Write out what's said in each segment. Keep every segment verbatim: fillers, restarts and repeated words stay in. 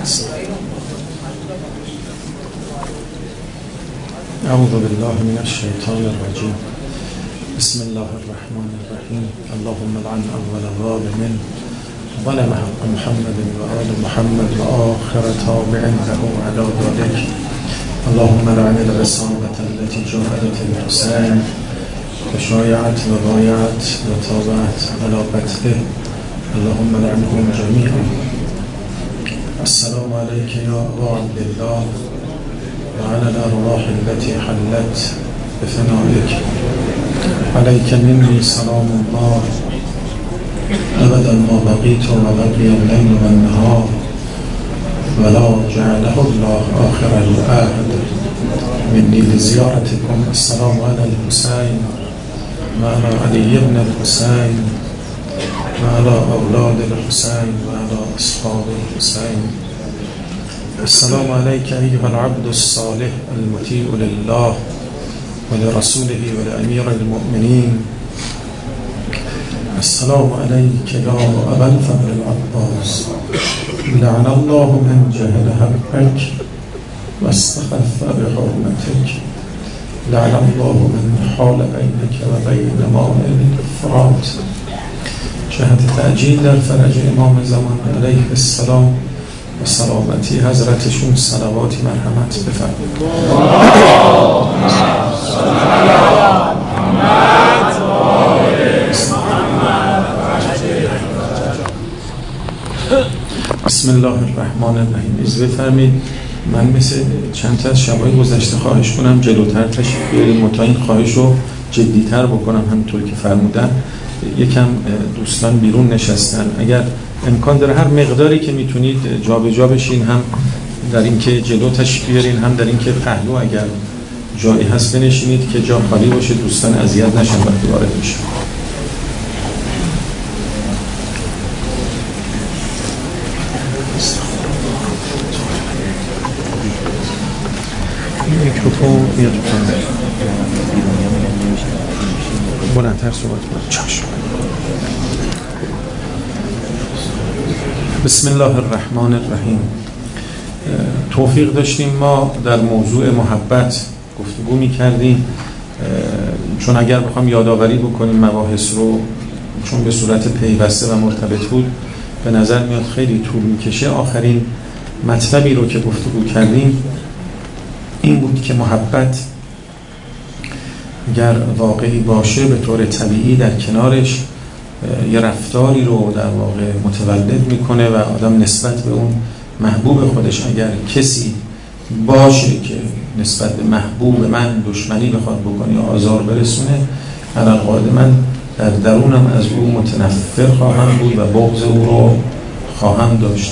اعوذ بالله من الشیطان الرجیم. بسم الله الرحمن الرحیم. اللهم لعن اول ظالم ظلم حق محمد و آل محمد و آخر تابع له على ذلك. اللهم لعن العصابة التي جاهدت الحسين فشايعت وبايعت وتابعت على قتله. اللهم لعنهم جميعا. السلام عليك يا أبا عبد الله وعلى الأرواح التي حلت بفنائك. عليك مني سلام الله أبدا ما بقيت وبقي الليل والنهار ولا جعله الله آخر العهد مني لزيارتكم. السلام على الحسين وعلى علي بن الحسين وعلى أولاد الحسين وعلى أصحاب الحسين. السلام عليك أيها العبد الصالح المطيع لله ولرسوله ولأمير المؤمنين. السلام عليك يا أبا الفضل العباس. لعن الله من جهل حقك واستخف بحرمتك. لعن الله من حال بينك وبين مانع الإفراط. جهت تعجیل در فرج امام زمان علیه السلام و سلامتی حضرتشون صلواتی مرحمت بفرمایید. بسم الله الرحمن الرحیم. اجازه بفرمایید من مثل چند تا از شبای گذشته خواهش کنم جلوتر تشریف بیارید، متا این خواهش رو جدیتر بکنم همونطور که فرمودن. یکم دوستان بیرون نشستن، اگر امکان داره هر مقداری که میتونید جا به جا بشین، هم در اینکه جلو تشریف بیارین هم در اینکه پهلو اگر جایی هست بنشینید که جا خالی باشه، دوستان اذیت نشن وقتی وارد میشن. میکروفون میاد پایین، بلندتر صحبت کنید. چشم. بسم الله الرحمن الرحیم. توفیق داشتیم ما در موضوع محبت گفتگو می‌کردیم، چون اگر بخوام یادآوری بکنیم مباحث رو، چون به صورت پیوسته و مرتبط بود، به نظر میاد خیلی طول می‌کشه. آخرین مطلبی رو که گفتگو کردیم این بود که محبت اگر واقعی باشه به طور طبیعی در کنارش یه رفتاری رو در واقع متولد میکنه و آدم نسبت به اون محبوب خودش اگر کسی باشه که نسبت به محبوب من دشمنی بخواد بکنه یا آزار برسونه، علاقه من در درونم از او متنفر خواهم بود و بغض او رو خواهم داشت.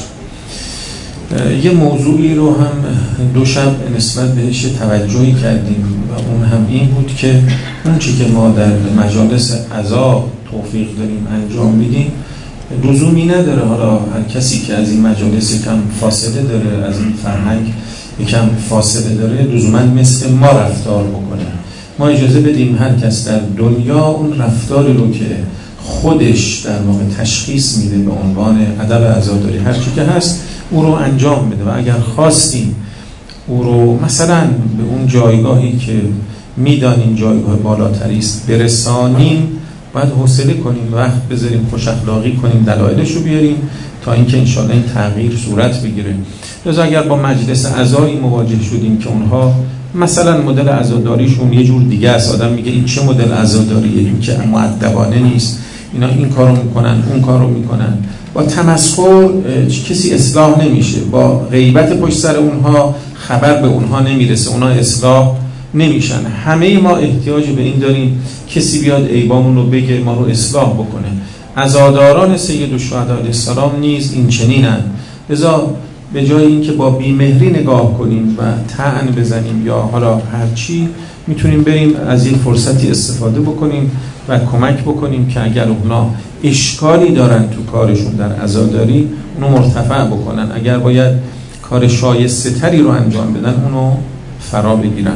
یه موضوعی رو هم دو شب نسبت بهش توجهی کردیم و اون هم این بود که اون چی که ما در مجالس عزا توفیق داریم انجام میدیم لزومی نداره حالا هر کسی که از این مجالس کم فاصله داره، از این فرهنگ یکم فاصله داره، لزوما مثل ما رفتار بکنه. ما اجازه بدیم هر کس در دنیا اون رفتاری رو که خودش در واقع تشخیص میده به عنوان ادب عزاداری هر چی که هست او رو انجام بده، و اگر خواستیم او رو مثلا به اون جایگاهی که میدانیم جایگاه بالاتری است برسانیم، باید حوصله کنیم، وقت بذاریم، خوش اخلاقی کنیم، دلایلش رو بیاریم تا اینکه انشاءالله این تغییر صورت بگیره. لذا اگر با مجلس عزایی مواجه شدیم که اونها مثلا مدل عزاداریشون یه جور دیگه است، آدم میگه این چه مدل عزاداریه، این که مؤدبانه نیست، اینا این کارو میکنن اون کارو میکنن، با تمسخر کسی اصلاح نمیشه، با غیبت پشت سر اونها خبر به اونها نمیرسه، اونها اصلاح نمیشن. همه ما احتیاج به این داریم کسی بیاد عیبامون رو بگه، ما رو اصلاح بکنه. عزاداران سید الشهدا علیه السلام نیز این چنینن. لذا به جای اینکه با بیمهری نگاه کنیم و طعن بزنیم یا حالا هرچی، میتونیم بریم از این فرصتی استفاده بکنیم و کمک بکنیم که اگر اونا اشکالی دارن تو کارشون در عزاداری اونو مرتفع بکنن، اگر باید کار شایسته تری رو انجام بدن اونو فرا بگیرن.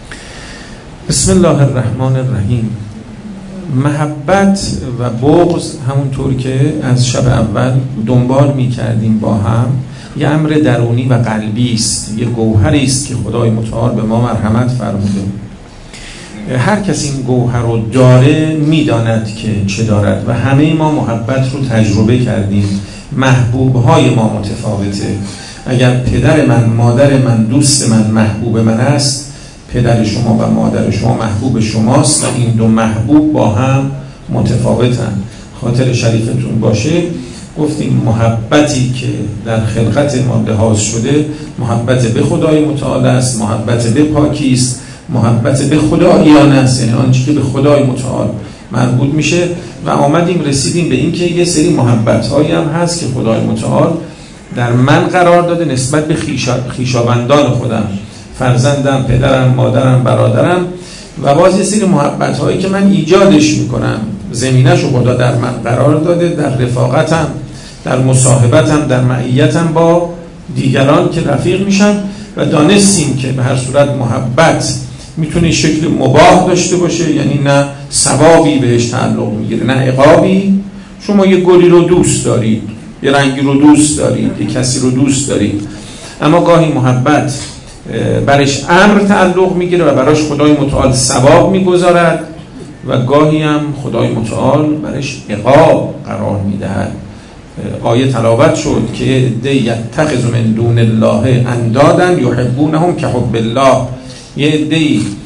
بسم الله الرحمن الرحیم. محبت و بغض همونطور که از شب اول دنبال می کردیم با هم، یه امر درونی و قلبی است، یه گوهری است که خدای متعال به ما مرحمت فرموده. هر کسی این گوهر رو داره میداند که چه دارد و همه ما محبت رو تجربه کردیم. محبوبهای ما متفاوته. اگر پدر من، مادر من، دوست من محبوب من است، پدر شما و مادر شما محبوب شماست و این دو محبوب با هم متفاوتن. خاطر شریفتون باشه گفتیم محبتی که در خلقت ما لحاظ شده محبت به خدای متعال است، محبت به پاکی است، محبت به خداییان است، یعنی آنچه که به خدای متعال مربوط میشه. و آمدیم رسیدیم به این که یه سری محبت هایی هم هست که خدای متعال در من قرار داده نسبت به خویشاوندان خودم، فرزندم، پدرم، مادرم، برادرم، و باز یه سری محبت هایی که من ایجادش میکنم، زمینش رو خدا در من قرار داده، در رفاقتم، در مصاحبتم، در معیتم با دیگران که رفیق میشم. و دانستیم که به هر صورت محبت میتونه شکل مباح داشته باشه، یعنی نه ثوابی بهش تعلق میگیره نه عقابی. شما یه گلی رو دوست دارید، یه رنگی رو دوست دارید، یه کسی رو دوست دارید، اما گاهی محبت برش امر تعلق میگیره و براش خدای متعال ثواب میگذارد و گاهی هم خدای متعال برش عقاب قرار میدهد. آیه تلاوت شد که عده یتخذ من دون الله اندادا یحبونهم کحب الله، یه عده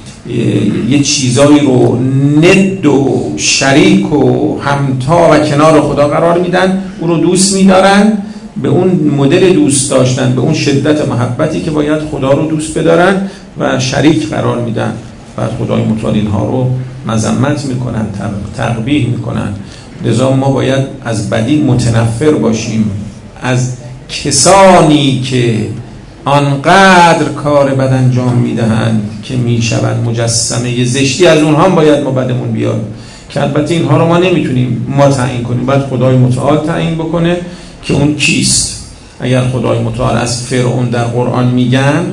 یه چیزایی رو ند و شریک و همتا و کنار خدا قرار میدن، اون رو دوست میدارن، به اون مدل دوست داشتن، به اون شدت محبتی که باید خدا رو دوست بدارن و شریک قرار میدن. بعد خدای متعال اینها رو مذمت میکنن، تقبیح میکنن. لذا ما باید از بدی متنفر باشیم، از کسانی که آنقدر کار بد انجام میدهند که میشوند مجسمه زشتی، از اونها هم باید ما بدمون بیاد، که البته اینها رو ما نمیتونیم ما تعیین کنیم، باید خدای متعال تعیین بکنه که اون کیست. اگر خدای متعال از فرعون در قرآن میگن،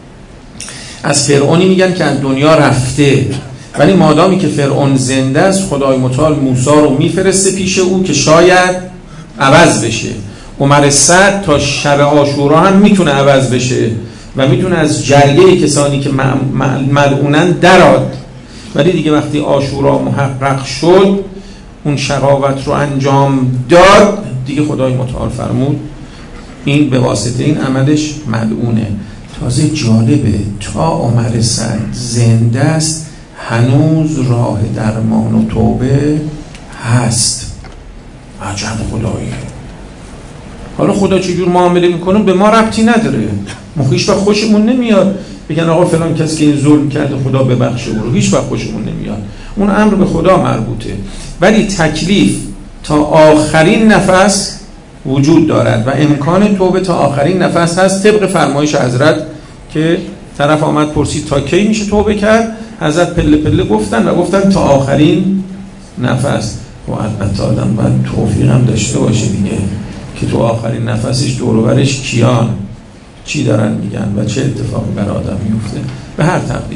از فرعونی میگن که از دنیا رفته، ولی مادامی که فرعون زنده است خدای متعال موسی رو میفرسته پیش او که شاید عوض بشه. عمر سعد تا شب عاشورا هم میتونه عوض بشه و میتونه از جرگه کسانی که ملعونن دراد، ولی دیگه وقتی عاشورا محقق شد، اون شقاوت رو انجام داد، دیگه خدای متعال فرمود این به واسطه این عملش ملعونه. تازه جالبه تا عمر سعد زنده است هنوز راه درمان و توبه هست. عجب خداییه. حالا خدا چجور معامله میکنه به ما ربطی نداره، ما هیچ وقت خوشمون نمیاد بگن آقا فلان کسی که این ظلم کرده خدا ببخشه او رو، هیچ وقت خوشمون نمیاد، اون امر به خدا مربوطه. ولی تکلیف تا آخرین نفس وجود دارد و امکان توبه تا آخرین نفس هست، طبق فرمایش حضرت که طرف آمد پرسید تا کی میشه توبه کرد، حضرت پله پله گفتن و گفتن تا آخرین نفس. و البته آدم باید توفیق هم داشته باشه دیگه که تو آخرین نفسش دور و برش کیان چی دارن میگن و چه اتفاقی بر آدم میفته. به هر تقدیر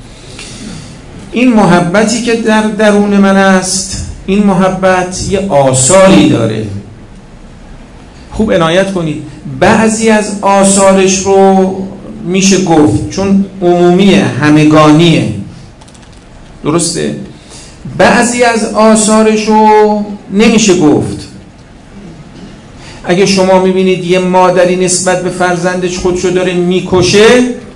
این محبتی که در درون من است، این محبت یه آثاری داره. خوب عنایت کنید، بعضی از آثارش رو میشه گفت چون عمومیه، همگانیه، درسته؟ بعضی از آثارش رو نمیشه گفت. اگه شما میبینید یه مادری نسبت به فرزندش خودشو داره میکشه،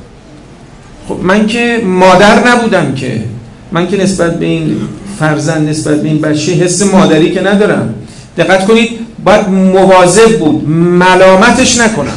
خب من که مادر نبودم، که من که نسبت به این فرزند، نسبت به این بچه حس مادری که ندارم. دقت کنید، باید مواظب بود ملامتش نکنم،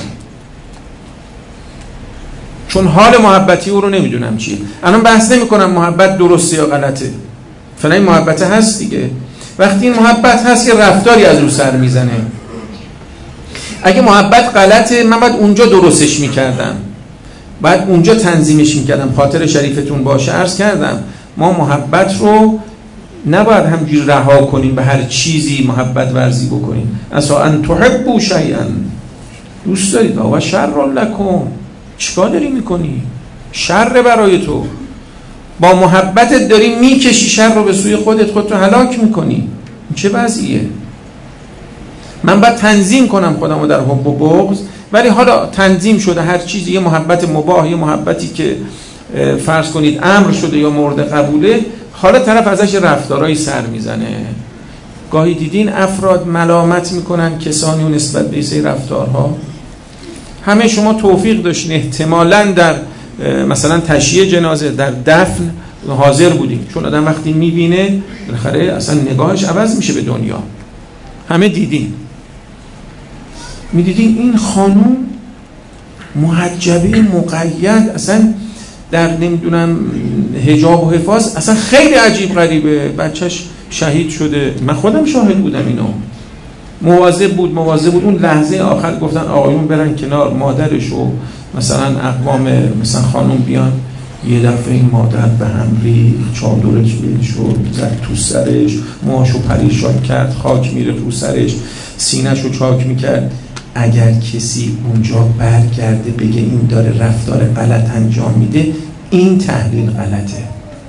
چون حال محبتی او رو نمیدونم چیه. الان بحث نمی کنم محبت درسته یا غلطه، فلان این محبت هست دیگه. وقتی این محبت هست یه رفتاری از او سر میزنه. اگه محبت غلطه من باید اونجا درستش میکردم، باید اونجا تنظیمش میکردم. خاطر شریفتون باشه عرض کردم ما محبت رو نباید همجوری رها کنیم، به هر چیزی محبت ورزی بکنیم. اصلا ان تحبوا شیئا، دوست دارید و شر لکم، چیکار داری میکنی؟ شر برای تو. با محبتت داری میکشی شر رو به سوی خودت، خودت رو هلاک میکنی. چه وضعیه؟ من باید تنظیم کنم خودم رو در حب و بغض، ولی حالا تنظیم شده هر چیزی، یه محبت مباح، یه محبتی که فرض کنید امر شده یا مورد قبوله، حالا طرف ازش رفتارهایی سر میزنه. گاهی دیدین افراد ملامت میکنن کسانی و نسبت به این رفتارها. همه شما توفیق داشتین احتمالاً در مثلا تشییع جنازه، در دفن حاضر بودیم، چون آدم وقتی میبینه بالاخره اصلا نگاهش عوض میشه به دنیا. همه دیدین، میدیدین این خانوم محجبه مقید، اصلا در نمیدونم حجاب و حفاظ، اصلا خیلی عجیب غریبه. بچهش شهید شده، من خودم شاهد بودم اینو. مواظب بود مواظب بود اون لحظه آخر گفتن آقایون برن کنار، مادرش و مثلا اقوام مثلا خانوم بیان. یه دفعه این مادر به هم ریخت، چادرش بیل شد، زد تو سرش، موهاشو پریشان کرد، خاک میره تو سرش، سینه‌شو چاک میکرد. اگر کسی اونجا برگرده بگه این داره رفتار غلط انجام میده، این تحلیل غلطه.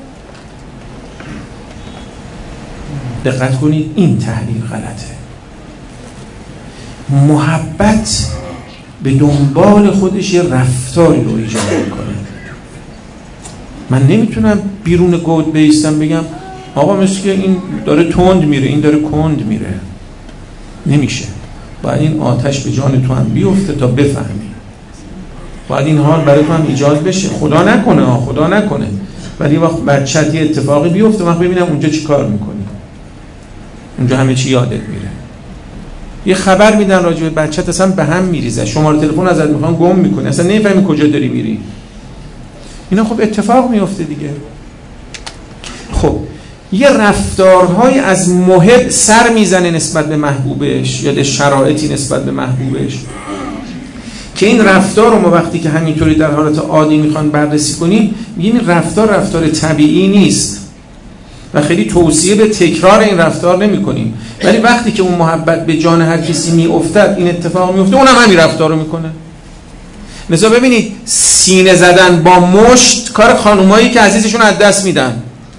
دقت کنید، این تحلیل غلطه. محبت به دنبال خودش یه رفتاری رو ایجاد میکنه. من نمیتونم بیرون گود بیستم بگم آقا مثل که این داره تند میره، این داره کند میره. نمیشه. باید این آتش به جان تو هم بیفته تا بفهمی. باید این حال برای تو هم ایجاد بشه. خدا نکنه ها، خدا نکنه، ولی وقت بچت یه اتفاقی بیفته، من ببینم اونجا چی کار میکنی. اونجا همه چی یادت میره. یه خبر میدن راجع به بچت، اصلا به هم میریزه، شماره تلفن ازت میخوان، گم میکنی، اصلا نمیفهمی کجا داری میری. اینا خب اتفاق میفته دیگه. خب یه رفتارهای از محب سر میزنه نسبت به محبوبش، یا شرایطی نسبت به محبوبش که این رفتار رو ما وقتی که همینطوری در حالت عادی میخوان بررسی کنیم میگیم این رفتار رفتار طبیعی نیست و خیلی توصیه به تکرار این رفتار نمی کنیم. ولی وقتی که اون محبت به جان هر کسی می افتد، این اتفاق می افته، اونم همین رفتار رو میکنه. لذا ببینید سینه زدن با مشت کار خانومایی که عزیزشون از دست میدن.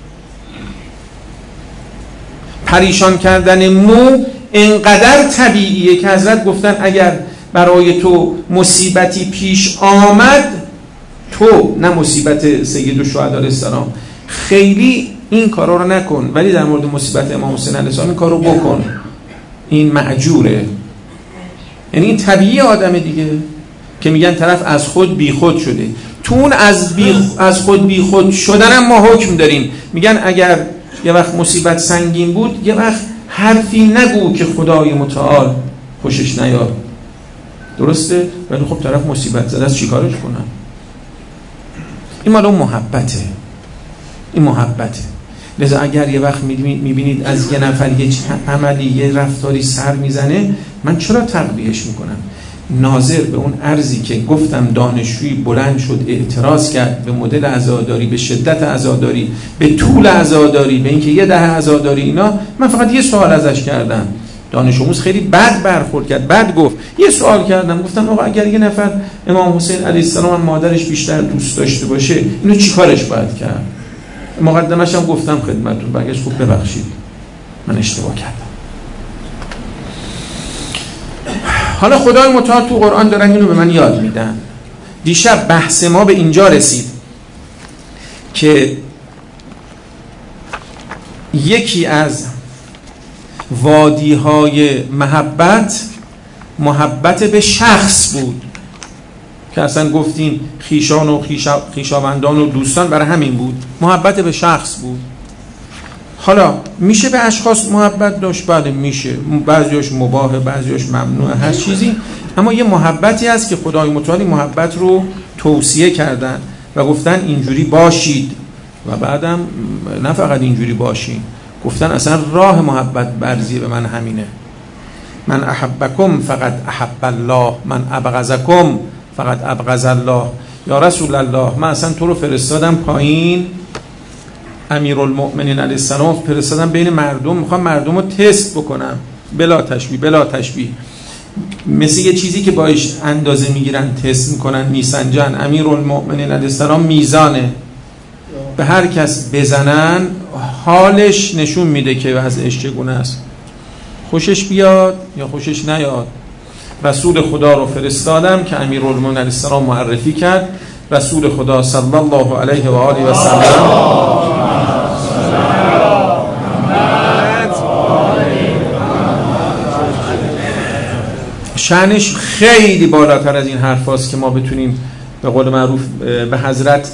پریشان کردن مو انقدر طبیعیه که حضرت گفتن اگر برای تو مصیبتی پیش آمد، تو نه مصیبت سید الشهدا علیه السلام، خیلی این کارا رو نکن، ولی در مورد مصیبت امام حسین علیه السلام این کارو بکن، این معجوره. یعنی این طبیعی آدم دیگه که میگن طرف از خود بی خود شده. تو اون از, بی از خود بی خود شدن هم ما حکم داریم. میگن اگر یه وقت مصیبت سنگین بود، یه وقت حرفی نگو که خدای متعال خوشش نیاد. درسته؟ ولی خب طرف مصیبت زده است، چیکارش کنم؟ این مال اون محبته. این محبته. لذا اگر یه وقت میبینید از یه نفر یه عملی، یه رفتاری سر میزنه، من چرا تقبیحش میکنم؟ ناظر به اون عرضی که گفتم دانشجویی بلند شد اعتراض کرد به مدل عزاداری، به شدت عزاداری، به طول عزاداری، به اینکه یه دهه عزاداری، اینا من فقط یه سوال ازش کردم. دانش آموز خیلی بد برخورد کرد، بد گفت. یه سوال کردم، گفتم آقا اگر یه نفر امام حسین علیه السلام مادرش بیشتر دوست داشته باشه، اینو چیکارش باید کرد؟ مقدمش هم گفتم خدمتتون، برگشت خوب ببخشید من اشتباه کردم. حالا خدای متعال تو قرآن دارن اینو به من یاد میدن. دیشب بحث ما به اینجا رسید که یکی از وادی‌های محبت محبت به شخص بود که اصلا گفتیم خیشان و خیشا، خیشاوندان و دوستان برای همین بود، محبت به شخص بود. حالا میشه به اشخاص محبت داشت؟ بله میشه، بعضیاش مباهه، بعضیاش ممنوعه، هر چیزی. اما یه محبتی هست که خدای متعال محبت رو توصیه کردن و گفتن اینجوری باشید، و بعدم نه فقط اینجوری باشید، گفتن اصلا راه محبت برزی به من همینه. من احبکم فقط احب الله، من ابغضکم فقط ابغض الله. یا رسول الله، من اصلا تو رو فرستادم پایین، امیرالمؤمنین علیه السلام فرستادم بین مردم، میخوام مردم رو تست بکنم، بلا تشبیه بلا تشبیه، مثل یه چیزی که باش اندازه میگیرن تست میکنن، میسنجن. امیرالمؤمنین علیه السلام میزانه، به هر کس بزنن حالش نشون میده که وضعش چگونه است. خوشش بیاد یا خوشش نیاد، رسول خدا رو فرستادم که امیرالمومنین علیه السلام معرفی کرد. رسول خدا صلی الله علیه و آله و سلم شأنش خیلی بالاتر از این حرف هاست که ما بتونیم به قول معروف به حضرت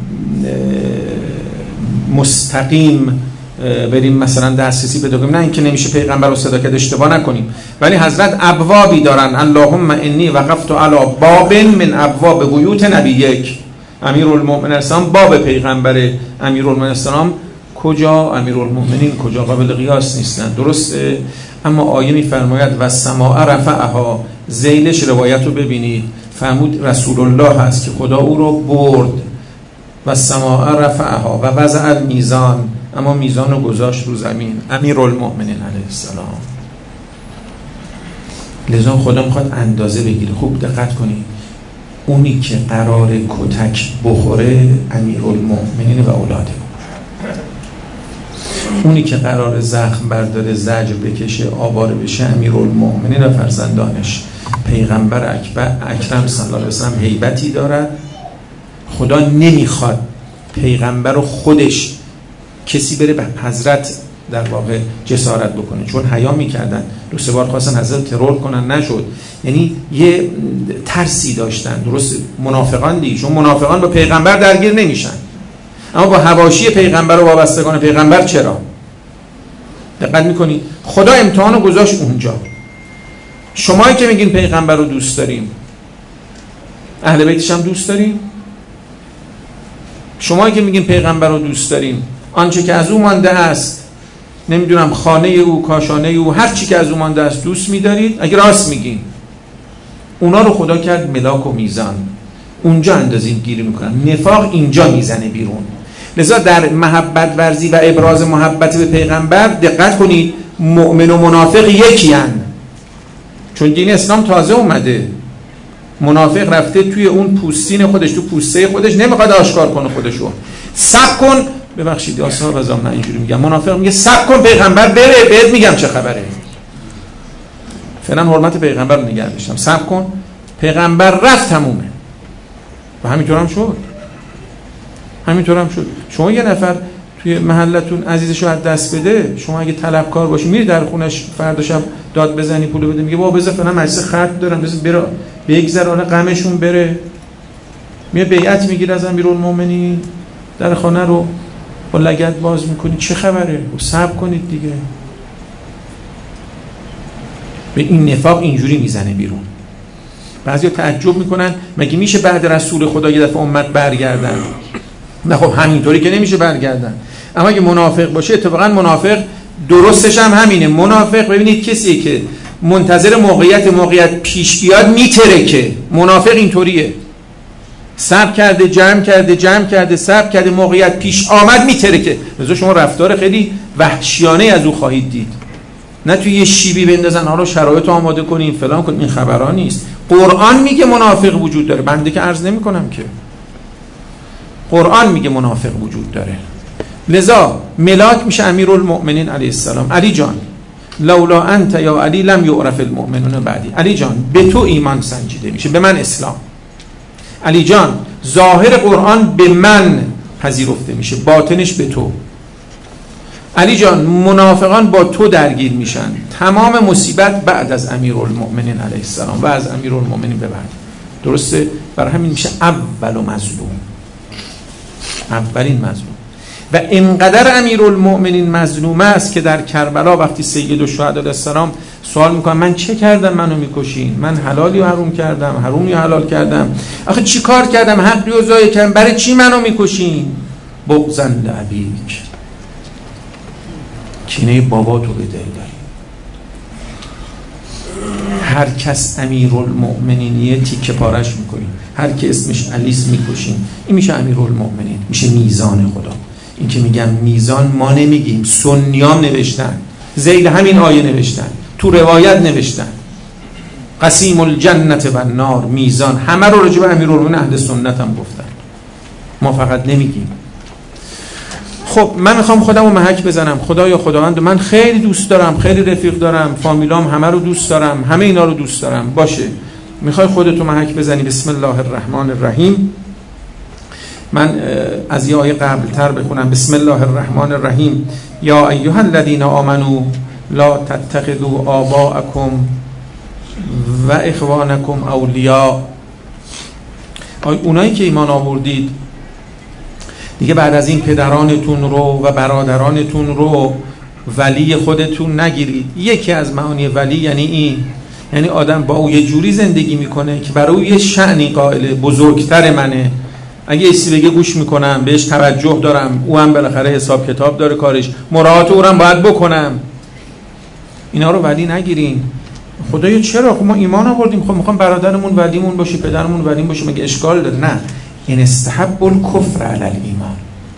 مستقیم بریم مثلا دسترسی پیدا کنیم. نه اینکه نمیشه پیغمبر رو صدا کرد، اشتباه نکنیم، ولی حضرت ابوابی دارن. اللهم انی وقفت علی باب من ابواب بیوت نبیک. امیرالمومنین السلام باب پیغمبر، امیرالمومنین السلام کجا؟ امیرالمومنین کجا؟ قابل قیاس نیستن، درسته؟ اما آیه میفرماید و السماء رفعها، ذیلش روایت رو ببینید، فرمود رسول الله هست که خدا او رو برد. و السماء رفعها و وضع المیزان، اما میزان رو گذاشت رو زمین. امیرالمومنین علیه السلام. لذا خدا میخواد اندازه بگیره. خوب دقت کنید، اونی که قرار کتک بخوره امیرالمومنین و اولاده، اونی که قرار زخم برداره، زجر بکشه، آواره بشه، امیرالمومنین و فرزندانش. پیغمبر اکبر اکرم صلی الله علیه وسلم هیبتی دارد. خدا نمیخواد پیغمبر رو خودش کسی بره به حضرت در واقع جسارت بکنه، چون حیا میکردن، دو سه بار خواستن حضرت ترور کنن نشد، یعنی یه ترسی داشتن. درست منافقان دیگه، چون منافقان با پیغمبر درگیر نمیشن، اما با حواشی پیغمبر و وابستگان پیغمبر چرا؟ دقت میکنید؟ خدا امتحانو گذاشت اونجا. شمایی که میگین پیغمبر رو دوست داریم، اهل بیتش هم دوست داریم؟ شمایی که میگین پیغمبر رو دوست داریم، آنچه که از او مانده است، نمیدونم خانه او، کاشانه او، هر چی که از او مانده است دوست میدارید؟ اگه راست میگین، اونا رو خدا کرد ملاک و میزان، اونجا اندازین گیری میکنن. نفاق اینجا میزنه بیرون. لذا در محبت ورزی و ابراز محبت به پیغمبر دقت کنید، مؤمن و منافق یکی هن. چون دین اسلام تازه اومده، منافق رفته توی اون پوستین خودش، تو پوسته خودش، نمیخواد آشکار کنه خودشو. صبر کن، ببخشید یا صاحب ازم من اینجوری میگم، منافق میگه صبر کن پیغمبر بره بهت میگم چه خبره، فعلا حرمت پیغمبر رو نگه داشتم، صبر کن پیغمبر رفت تمومه. و همینطور هم شد، همینطور هم شد. شما یه نفر توی محلتون عزیزشو از دست بده، شما اگه طلبکار باشی میری در خونش فردا شب داد بزنی پول بده، میگه بابا بذار فلان مجلس ختم دارم، بذار بره بگذرانه غمشون بره، میاد بیعت میگیره از امیرالمومنین، در خانه رو با لگد باز میکنی، چه خبره؟ صبر کنید دیگه. به این نفاق اینجوری میزنه بیرون. بعضیا تعجب میکنن مگه میشه بعد رسول خدا یه دفعه امت برگردن؟ نه خب همینطوری که نمیشه برگردن. اما اگه منافق باشه، اتفاقا منافق درستش هم همینه. منافق ببینید کسیه که منتظر موقعیت موقعیت پیش بیاد میترکه. منافق اینطوریه، صبر کرده جمع کرده جمع کرده صبر کرده، موقعیت پیش آمد میترکه. لذا شما رفتار خیلی وحشیانه از او خواهید دید. نه توی یه شیبی بندازن حالا شرایط آماده کنیم فلان کنیم، این خبرها نیست. قرآن میگه منافق وجود داره، بنده که عرض نمی کنم که، قرآن میگه منافق وجود داره. لذا ملاک میشه امیرالمومنین علیه السلام. علی جان لولا انت یا علی لم یعرف المؤمنون بعدی. علی جان به تو ایمان سنجیده میشه، به من اسلام. علی جان ظاهر قرآن به من پذیرفته میشه، باطنش به تو. علی جان منافقان با تو درگیر میشن، تمام مصیبت بعد از امیرالمومنین علیه السلام و از امیرالمومنین به بعد. درسته؟ برای همین میشه اول مظلوم، اولین مظلوم. و اینقدر امیرالمومنین مظلوم است که در کربلا وقتی سید الشهدا علیه السلام سوال میکنن من چه کردم منو میکشین؟ من حلالی و حروم کردم، حرومی و حلال کردم، آخه چی کار کردم؟ حقی و ضایع کردم، برای چی منو میکشین؟ بغضاً لابیک، کینه بابا تو به دل داری. هر کس امیرالمومنین تیکه پارش میکنین، هر کی اسمش علیس میکشین، این میشه امیرالمومنین، میشه میزان خدا. این که میگم میزان ما نمیگیم، سنیام نوشتن، ذیل همین آیه نوشتن، تو روایت نوشتن قسیم الجنت و النار، میزان، همه رو راجع به امیرالمومنین اهل سنت هم گفتن، ما فقط نمیگیم. خب من میخوام خودم رو محک بزنم، خدایا خداوند من خیلی دوست دارم، خیلی رفیق دارم، فامیلام همه رو دوست دارم، همه اینا رو دوست دارم. باشه، میخوای خودتو محک بزنی؟ بسم الله الرحمن الرحیم. من از یه آیه قبل تر بخونم. بسم الله الرحمن الرحیم. یا ایها الذین آمنوا لا تتخذوا آباءکم و اخوانکم اولیاء. اونایی که ایمان آوردید دیگه بعد از این پدرانتون رو و برادرانتون رو ولی خودتون نگیرید. یکی از معانی ولی یعنی این، یعنی آدم با او یه جوری زندگی میکنه که برای او یه شأنی قائله، بزرگتر منه، اگه ایسی بگه گوش میکنم، بهش توجه دارم، او هم بالاخره حساب کتاب داره کارش، مراعات او هم باید بکنم. اینا رو ولی نگیرین. خدایا چرا؟ خب ما ایمان آوردیم، خب میخوام برادرمون ولیمون باشه، پدرمون ولیم باشه، مگه اشکال داره؟ نه، این استحب الکفر علی الایمان.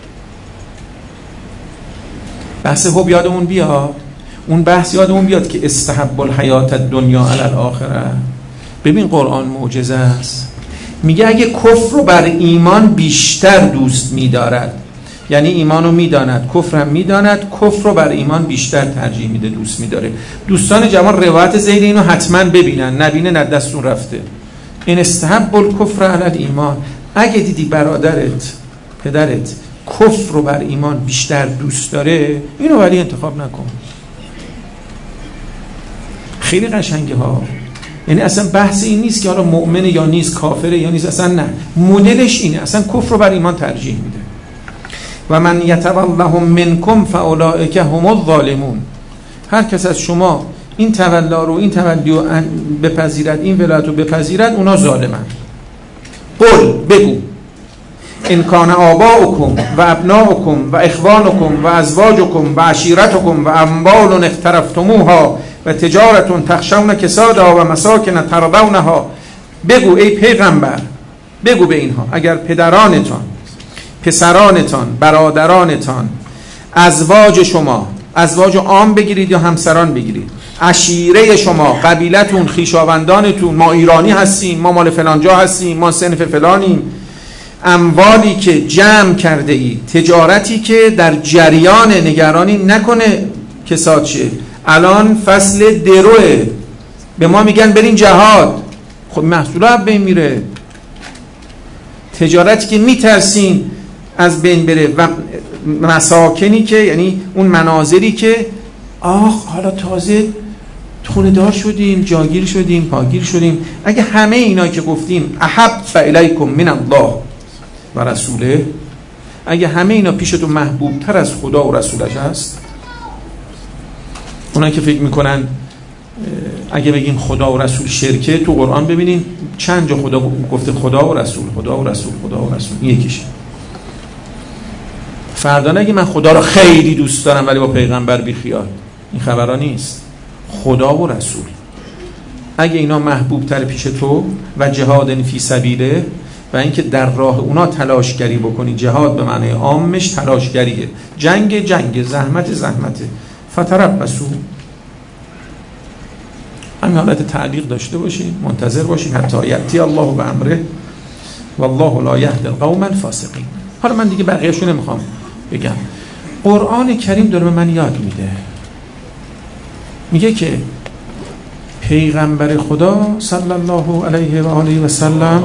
بحث حب یادمون بیاد، اون بحث یادمون بیاد که استحب الحیات الدنیا علی الاخره. ببین قرآن معجزه است، میگه اگه کفر رو بر ایمان بیشتر دوست می‌دارد، یعنی ایمان رو میداند، کفر هم میداند، کفر رو بر ایمان بیشتر ترجیح میده، دوست میداره. دوستان جوان روایت زید اینو حتما ببینن، نبینه نه دستون رفته. این استحب الکفر علی الایمان. اگه دیدی برادرت، پدرت کفر رو بر ایمان بیشتر دوست داره، اینو ولی انتخاب نکن. خیلی قشنگه ها. یعنی اصلا بحث این نیست که حالا مؤمنه یا نیست، کافره یا نیست، اصلا نه، مدلش اینه، اصلا کفر رو بر ایمان ترجیح میده. و من یتولهم منکم فاولئک هم الظالمون. هر کس از شما این تولا رو، این تولی رو بپذیرد، این ولایت رو بپذیرد، اونا ظالمن. قل بگو ان کان آباؤکم و ابناؤکم و اخوانکم و ازواجکم و عشیرتکم و اموال اقترفتموها و تجارت تخشون کسادها و مساکن ترضونها. بگو ای پیغمبر، بگو به اینها اگر پدرانتان، پسرانتان، برادرانتان، ازواج شما، ازواج عام بگیرید یا همسران بگیرید، عشیره شما، قبیلتون، خویشاوندانتون، ما ایرانی هستیم، ما مال فلانجا هستیم، ما صنف فلانیم، اموالی که جمع کرده ای، تجارتی که در جریان، نگرانی نکنه کساد شه. الان فصل دروه، به ما میگن برین جهاد، خب محصولات بین میره. تجارتی که میترسین از بین بره و مساکنی که، یعنی اون مناظری که آخ حالا تازه خونه دار شدیم، جاگیر شدیم، پاگیر شدیم. اگه همه اینا که گفتیم احب الیکم من الله و رسوله، اگه همه اینا پیشتون محبوب تر از خدا و رسولش هست، اونایی که فکر میکنن اگه بگیم خدا و رسول شرکه، تو قرآن ببینین چند جا خدا گفته خدا و رسول، خدا و رسول، خدا و رسول، این یکیشه. فردا نگی من خدا رو خیلی دوست دارم ولی با پیغمبر بی خیال، این خبرها نیست. خدا و رسول اگه اینا محبوب تر پیش تو و جهاد فی سبیله و اینکه در راه اونا تلاشگری بکنی، جهاد به معنی عامش تلاشگریه، جنگ جنگ، زحمت زحمته، فتربصوا، همین حالت تعلیق داشته باشید، منتظر باشید حتی یأتی الله به امره والله لا یهدی القوم الفاسقین. حالا من دیگه بقیه‌شو نمیخوام بگم. قرآن کریم داره به من یاد میده، میگه که پیغمبر خدا صلی الله علیه و آله و سلم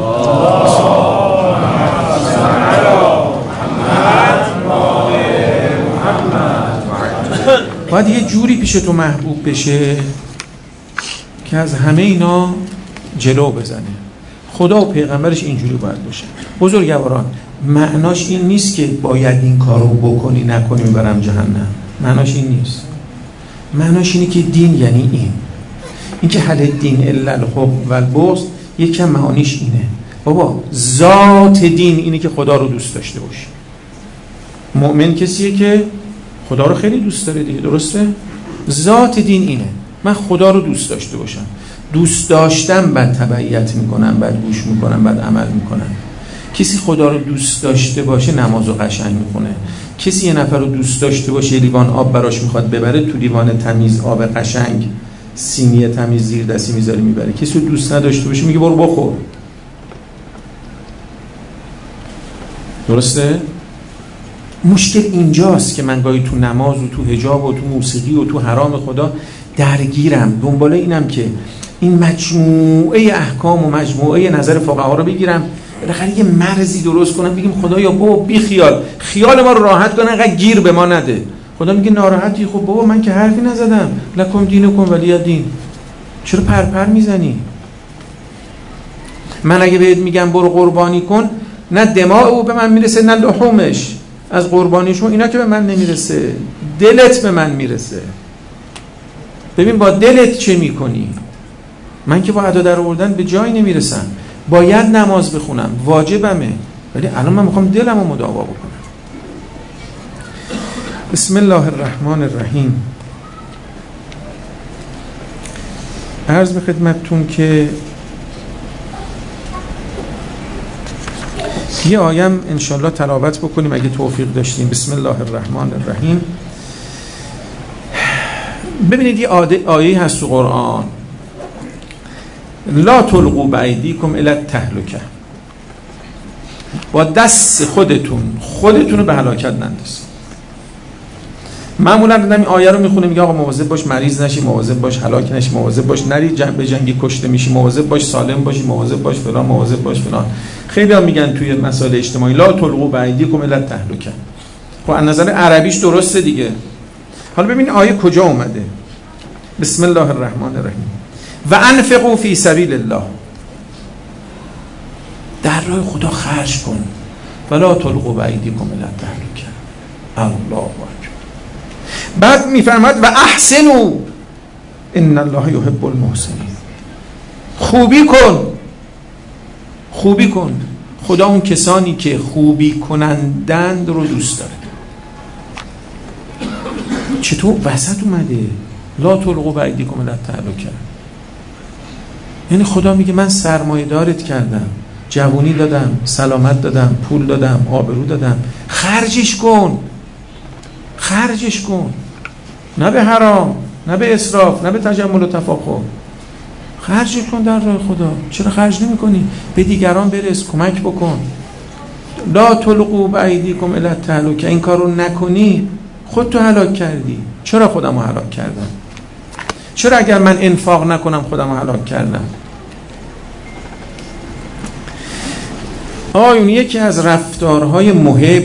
باید یه جوری پیش تو محبوب بشه که از همه اینا جلو بزنه. خدا و پیغمبرش اینجوری باید باشه. بزرگواران، معناش این نیست که باید این کارو بکنی نکنی میبرم جهنم، معناش این نیست. معناش اینه که دین یعنی این این که حل دین الا الحب و البغض، یکم معانیش اینه. بابا ذات دین اینه که خدا رو دوست داشته باشی. مؤمن کسیه که خدا رو خیلی دوست داره دیگه، درسته؟ ذات دین اینه، من خدا رو دوست داشته باشم. دوست داشتم بعد تبعیت میکنم، بعد گوش میکنم، بعد عمل میکنم. کسی خدا رو دوست داشته باشه نماز رو قشنگ میکنه. کسی یه نفر رو دوست داشته باشه یه لیوان آب براش میخواد ببره، تو لیوان تمیز آب قشنگ، سینی تمیز زیر دستی میذاره میبره. کسی رو دوست نداشته باشه میگه برو بخور. درسته؟ مشکل اینجاست که من گاهی تو نماز و تو حجاب و تو موسیقی و تو حرام خدا درگیرم، دنبال اینم که این مجموعه احکام و مجموعه نظر فقها رو بگیرم، بالاخره یه مرزی درست کنم، بگیم خدایا بابا بی خیال خیال ما رو راحت کن، انقدر گیر به ما نده. خدا میگه ناراحتی؟ خب بابا من که حرفی نزدم، لکم دینکم ولی دین، چرا پرپر میزنی؟ من اگه بهت میگم برو قربانی کن، نه دماغ او به من میرسه نه لحومش، از قربانیشون اینا که به من نمیرسه، دلت به من میرسه. ببین با دلت چه میکنی؟ من که با ادا در آوردن به جای نمیرسم، باید نماز بخونم، واجبمه، ولی الان من میخوام دلمو مداوا بکنم. بسم الله الرحمن الرحیم. عرض به خدمتتون که یه آیم انشالله تلاوت بکنیم اگه توفیق داشتیم. بسم الله الرحمن الرحیم. ببینید یه آیه هست تو قرآن، لا تلقوا بایدیکم الی التهلکه، با دست خودتون خودتون رو به هلاکت نندازید. معمولا آدم این آیه رو میخونه میگه آقا مواظب باش مریض نشی، مواظب باش هلاک نشی، مواظب باش نری جنگ به جنگی کشته میشی، مواظب باش سالم باشی، مواظب باش فلان، مواظب باش فلان. خیلی هم میگن توی مسائل اجتماعی لا تلقوا بایدیکم الی التهلکه. خب از نظر عربیش درسته دیگه. حالا ببین آیه کجا اومده. بسم الله الرحمن الرحیم. و انفقوا فی سبیل الله، در راه خدا خرج کن، ولا تلقوا بایدیکم الی التهلکه. الله اکبر. بعد میفرماد و احسنوا ان الله یحب المحسنین، خوبی کن، خوبی کن. خدا اون کسانی که خوبی کنندند رو دوست داره. چطور وسط اومده لا تلقوا بایدیکم الی التهلکه؟ یعنی خدا میگه من سرمایه دارت کردم، جوانی دادم، سلامت دادم، پول دادم، آبرو دادم، خرجش کن، خرجش کن، نه به حرام، نه به اسراف، نه به تجمل و تفاخر، خرجش کن در راه خدا. چرا خرج نمی کنی؟ به دیگران برس، کمک بکن. لا تلقوا بایدیکم الی التهلکه، این کار رو نکنی خودتو هلاک کردی. چرا خودم رو هلاک کردم؟ چرا اگر من انفاق نکنم خودم رو هلاک کردم؟ آیون یکی از رفتارهای محب،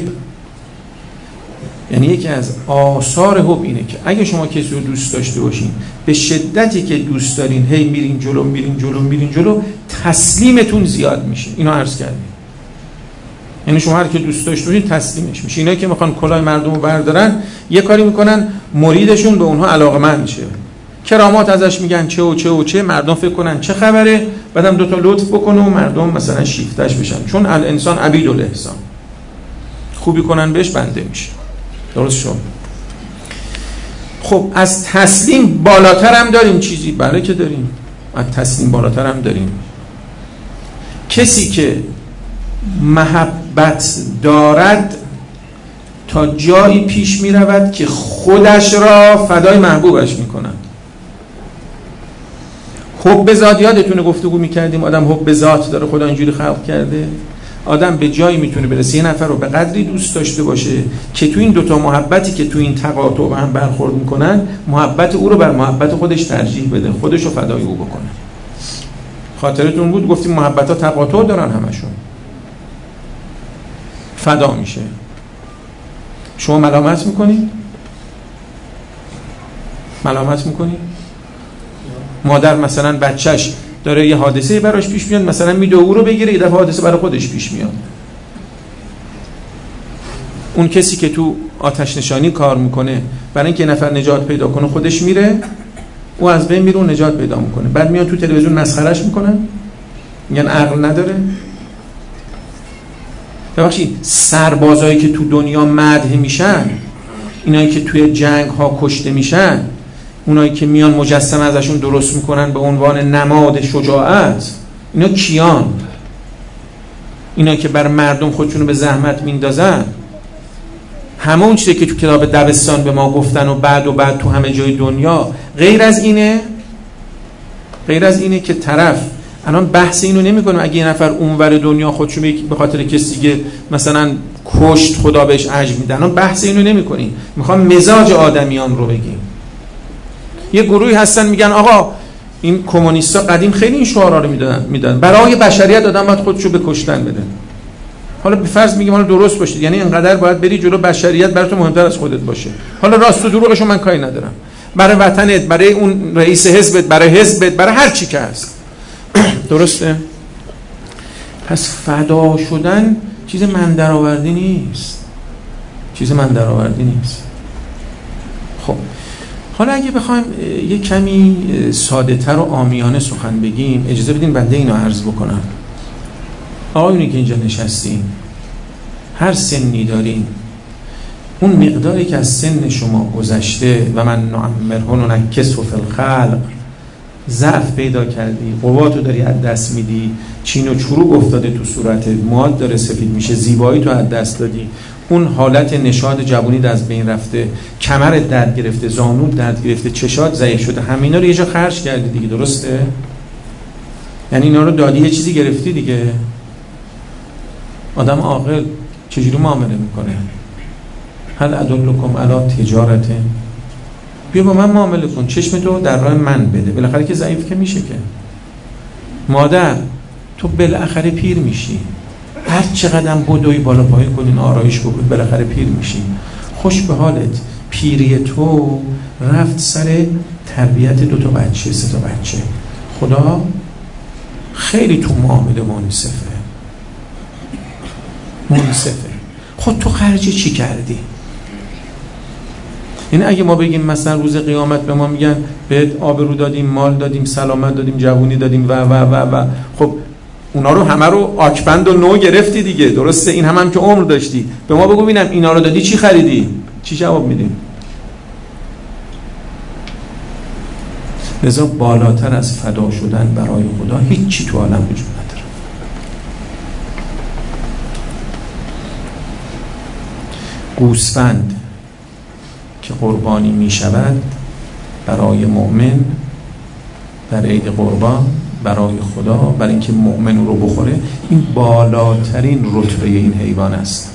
یعنی یکی از آثار حب اینه که اگه شما کسی رو دوست داشته باشین، به شدتی که دوست دارین هی میرین جلو میرین جلو میرین جلو، تسلیمتون زیاد میشه. اینو عرض کردیم. یعنی شما هر که دوست داشته باشین تسلیمش میشه. اینایی که میخوان کلاه مردم رو بردارن، یه کاری میکنن مریدشون به اونها علاقمند شه، کرامات ازش میگن چه و چه و چه، مردم فکر کنن چه خبره، بعدم دوتا لطف بکنه و مردم مثلا شیفتش بشن، چون الانسان عبید الاحسان، خوبی کنن بهش بنده میشه. درست شد؟ خب از تسلیم بالاتر هم داریم چیزی؟ بله که داریم، از تسلیم بالاتر هم داریم. کسی که محبت دارد تا جایی پیش می رود که خودش را فدای محبوبش می کند. حب ذات، یادتونه گفتگو می کردیم آدم حب ذات داره، خدا اینجوری خلق کرده. آدم به جایی میتونه برسه یه نفر رو به قدری دوست داشته باشه که تو این دوتا محبتی که تو این تقاطع به هم برخورد میکنن، محبت او رو بر محبت خودش ترجیح بده، خودش رو فدای او بکنه. خاطرتون بود گفتیم محبت ها تقاطع دارن، همشون فدا میشه. شما ملامت میکنی؟ ملامت میکنی؟ مادر مثلا بچهش داره یه حادثه براش پیش میاد، مثلا میده او رو بگیره، یه دفعه حادثه برای خودش پیش میاد. اون کسی که تو آتش نشانی کار میکنه برای اینکه نفر نجات پیدا کنه خودش میره، او از بین میره و نجات پیدا میکنه، بعد میان تو تلویزیون مسخرهش میکنن، میگن عقل نداره. ببخشید سربازایی که تو دنیا مدح میشن، اینایی که توی جنگ ها کشته میشن، اونایی که میان مجسمه ازشون درست میکنن به عنوان نماد شجاعت، اینا کیان؟ اینا که بر مردم خودشونو به زحمت میندازن. همون چیزی که تو کتاب دبستان به ما گفتن و بعد و بعد تو همه جای دنیا، غیر از اینه غیر از اینه که طرف الان بحث اینو نمیکنه اگه یه نفر اونور دنیا خودشو به خاطر کسی که مثلا کشت خدا بهش اجر میدن. اون بحث اینو نمی‌کنیم، میخوام مزاج آدمیان رو بگیم. یه گروهی هستن میگن آقا این کمونیستا قدیم خیلی این شعارا رو میدادن میدادن برای بشریت آدم باید خودشو به کشتن بده. حالا به فرض میگم حالا درست باشید، یعنی اینقدر باید بری جلو بشریت برای تو مهمتر از خودت باشه. حالا راست و دروغشو من کاری ندارم، برای وطنت، برای اون رئیس حزبت، برای حزبت، برای هر چی که هست. درسته؟ پس فدا شدن چیز من درآوردی نیست، چیز من درآوردی نیست. خب حالا اگه بخوایم یه کمی ساده تر و عامیانه سخن بگیم، اجازه بدین بنده اینو عرض بکنم. آقایونی که اینجا نشستین، هر سنی دارین، اون مقداری که از سن شما گذشته و من نعمره ننکسه فی الخلق، ضعف پیدا کردی، قواتو داری از دست میدی، چین و چروک افتاده تو صورتت، موهات داره سفید میشه، زیبایی تو از دست دادی، اون حالت نشاط جوونی از بین رفته، کمرت درد گرفته، زانوت درد گرفته، چشات ضعیف شده، همینا رو یه جا خرج کردی دیگه. درسته؟ یعنی اینا رو دادی یه چیزی گرفتی دیگه. آدم عاقل چجوری معامله میکنه؟ هل ادلکم علی تجارت، بیا با من معامله کن، چشم تو در راه من بده. بالاخره که ضعیف که میشه که مادر، تو بالاخره پیر میشی، هر چقدر بدوی بالا پایین کنین، آرایش بکن، بالاخره پیر میشی. خوش به حالت، پیری تو رفت سر تربیت دو تا بچه، سه تا بچه. خدا خیلی تو معامله منصفه، منصفه. خود تو خرج چی کردی؟ این اگه ما بگیم مثلا روز قیامت به ما میگن بهت آبرو دادیم، مال دادیم، سلامت دادیم، جوونی دادیم و و و و خب اونا رو همه رو آکبند و نو گرفتی دیگه. درسته؟ این هم هم که عمر داشتی. به ما بگو ببینم اینا رو دادی چی خریدی؟ چی جواب میدیم؟ لذا بالاتر از فدا شدن برای خدا هیچی تو عالم وجود نداره. گوسفند که قربانی می شود برای مؤمن در عید قربان، برای خدا، برای اینکه مؤمن رو بخوره، این بالاترین رتبه این حیوان است.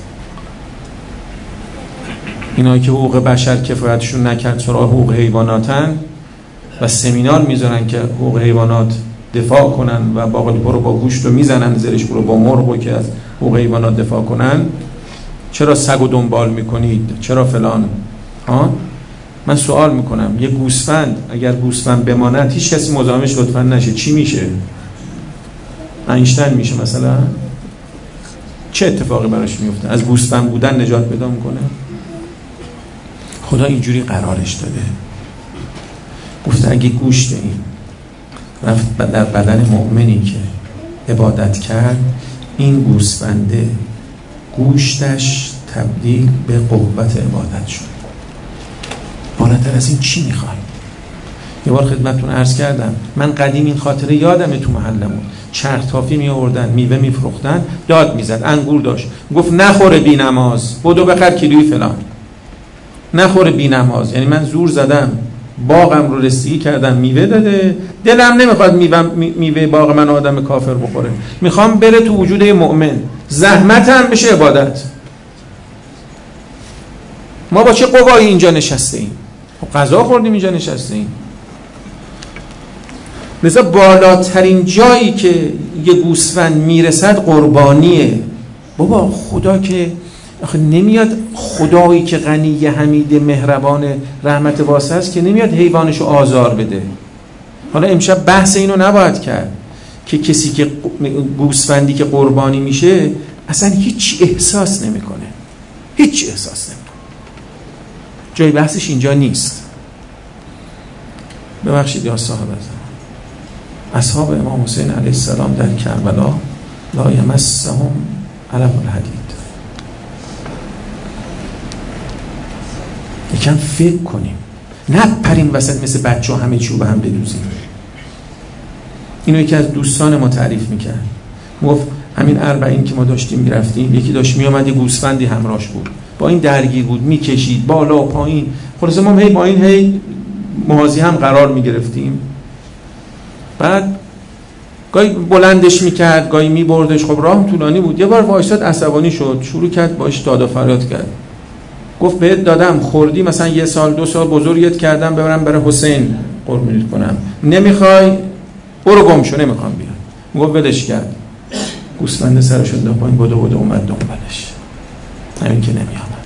اینایی که حقوق بشر کفایتشون نکرد سراغ حقوق حیواناتن و سمینار میذارن که حقوق حیوانات دفاع کنن و باقل برو با گوشت رو میزنن زیرش، برو با مرغ رو که از حقوق حیوانات دفاع کنن. چرا سگ رو دنبال میکنید؟ چرا فلان؟ ها؟ من سوال میکنم، یه گوسفند اگر گوسفند بماند هیچ کسی مزاحمش لطفا نشه، چی میشه؟ اینشتین میشه مثلا؟ چه اتفاقی براش میفته؟ از گوسفند بودن نجات پیدا میکنه؟ خدا اینجوری قرارش داده، گفته اگه گوشت این رفت در بدن مؤمنی که عبادت کرد، این گوسفنده گوشتش تبدیل به قوت عبادت شد. بالاتر از این چی میخوای؟ یه بار خدمتتون عرض کردم، من قدیم این خاطره یادمه، تو محلمون چرخ تافی می آوردن، میوه میفروختن، داد میزد، انگور داشت، گفت نخوره بی نماز، بدو بخر کیلویی فلان. نخوره بی نماز یعنی من زور زدم، باغم رو رسیدگی کردم، میوه داده، دلم نمیخواد میوه میوه باغ من آدم کافر بخوره، میخوام بره تو وجود مؤمن، زحمت هم بشه عبادت. ما با چه قوایی اینجا نشسته ایم؟ غذا خوردیم اینجا نشسته ایم. مثلا بالاترین جایی که یه گوسفند میرسد قربانیه. بابا خدا که آخه نمیاد، خدایی که غنی حمید مهربان رحمت واسع است که نمیاد حیوانشو آزار بده. حالا امشب بحث اینو نباید کرد که کسی که گوسفندی که قربانی میشه اصلا هیچ احساس نمیکنه، هیچ احساس نمیکنه. جای بحثش اینجا نیست. ببخشید یا صاحب زمان، اصحاب امام حسین علیه السلام در کربلا لا یمسهم علم الحدید. یکم فکر کنیم، نه پریم وسط مثل بچه ها همه چیو به هم بدوزیم. اینو یکی از دوستان ما تعریف میکرد، گفت همین اربعین که ما داشتیم میرفتیم، یکی داشت میامد یه گوسفندی همراهش بود، با این درگیر بود، میکشید بالا و پایین. خلاصه ما هی با این هی موازی هم قرار میگرفتیم. بعد گاهی بلندش میکرد، گاهی میبردش. خب راه طولانی بود. یه بار وایساد عصبانی شد، شروع کرد باش داد و فریاد کرد. گفت بهت دادم خوردی، مثلا یه سال دو سال بزرگت کردم ببرم برای حسین قربونیت کنم، نمیخوای برو گم شو، نمیخوام بیام. گفت ولش کرد. گوسفند سرش انداخت پایین، بدو بدو اومد دنبالش. همین که نمی آمد.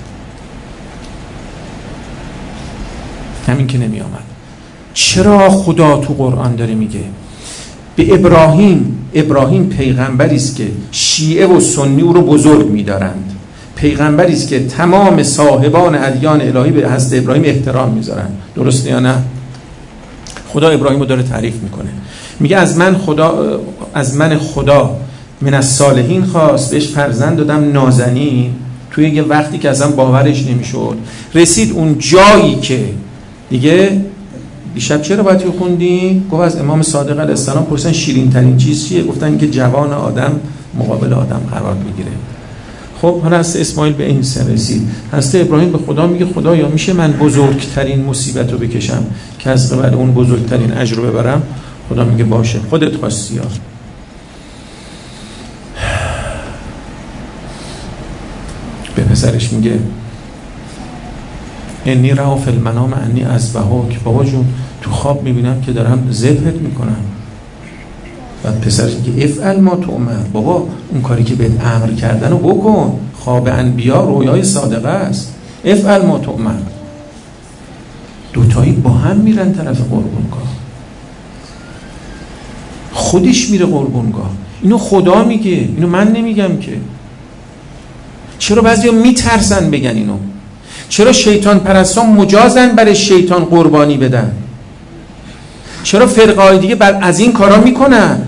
همین که نمی آمد. چرا خدا تو قرآن داره میگه به ابراهیم، ابراهیم پیغمبری است که شیعه و سنی او رو بزرگ می‌دارند، پیغمبری است که تمام صاحبان ادیان الهی به حضرت ابراهیم احترام می‌ذارن. درسته یا نه؟ خدا ابراهیم رو داره تعریف میکنه، میگه از من خدا از من خدا من از صالحین خواست، بهش فرزند دادم نازنین. توی یه وقتی که ازم باورش نمیشد رسید اون جایی که دیگه دیشب چرا باید خوندی؟ گفت از امام صادق علیه السلام پرسیدن شیرین ترین چیز چیه؟ گفتن که جوان آدم مقابل آدم قرار بگیره. خب حالا حضرت اسماعیل به این سر رسید. حضرت ابراهیم به خدا میگه خدایا میشه من بزرگترین مصیبت رو بکشم که از قبل اون بزرگترین اجر رو ببرم؟ خدا میگه باشه، خودت خواستی. ها به پسرش میگه انی رأوا فی المنام انی اذبحک، بابا جون تو خواب میبینم که دارم ذبحت میکنم. بعد پسرش میگه افعل ما تؤمر، بابا اون کاری که بهت امر کردن رو بکن، خواب انبیا رویای صادقه است، افعل ما تؤمر. دوتایی با هم میرن طرف قربونگاه، خودش میره قربونگاه. اینو خدا میگه، اینو من نمیگم که. چرا بعضیا میترسن بگن اینو؟ چرا شیطان پرستان مجازن برای شیطان قربانی بدن؟ چرا فرقای دیگه بر از این کارا میکنن؟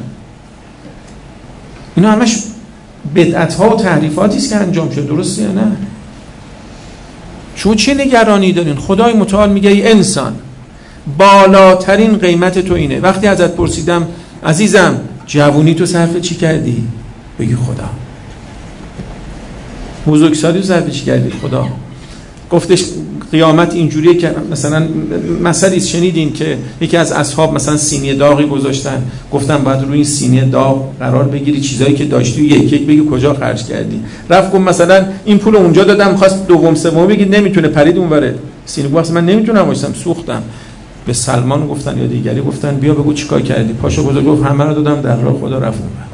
اینا همش بدعت ها و تحریفاتی است که انجام شده. درسته یا نه؟ شما چه نگرانی دارین؟ خدای متعال میگه ای انسان بالاترین قیمت تو اینه. وقتی ازت پرسیدم عزیزم جوونی تو صرف چی کردی؟ بگی خدا. بزرگسالی تو صرف چی کردی؟ خدا. گفتش قیامت اینجوریه که مثلا مثلی شنیدین که یکی از اصحاب مثلا سینی داغی گذاشتن، گفتن باید روی این سینی داغ قرار بگیری، چیزایی که داشتی یک یک بگی کجا خرج کردی. رفت گفت مثلا این پول اونجا دادم، خواست دوم سوم بگی نمیتونه، پرید اونوره. سینی گفت من نمیتونم وایسم، سوختم. به سلمان گفتن یا دیگری گفتن بیا بگو چیکار کردی. پاشو گذاشت گفت همه رو دادم در راه خدا، رفت اونور.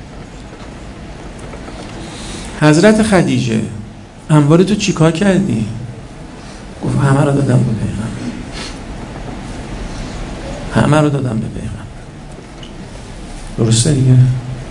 حضرت خدیجه انوار تو چیکار کردی؟ گفت همه رو دادم به پیغمبر، همه رو دادم به پیغمبر. درسته دیگه؟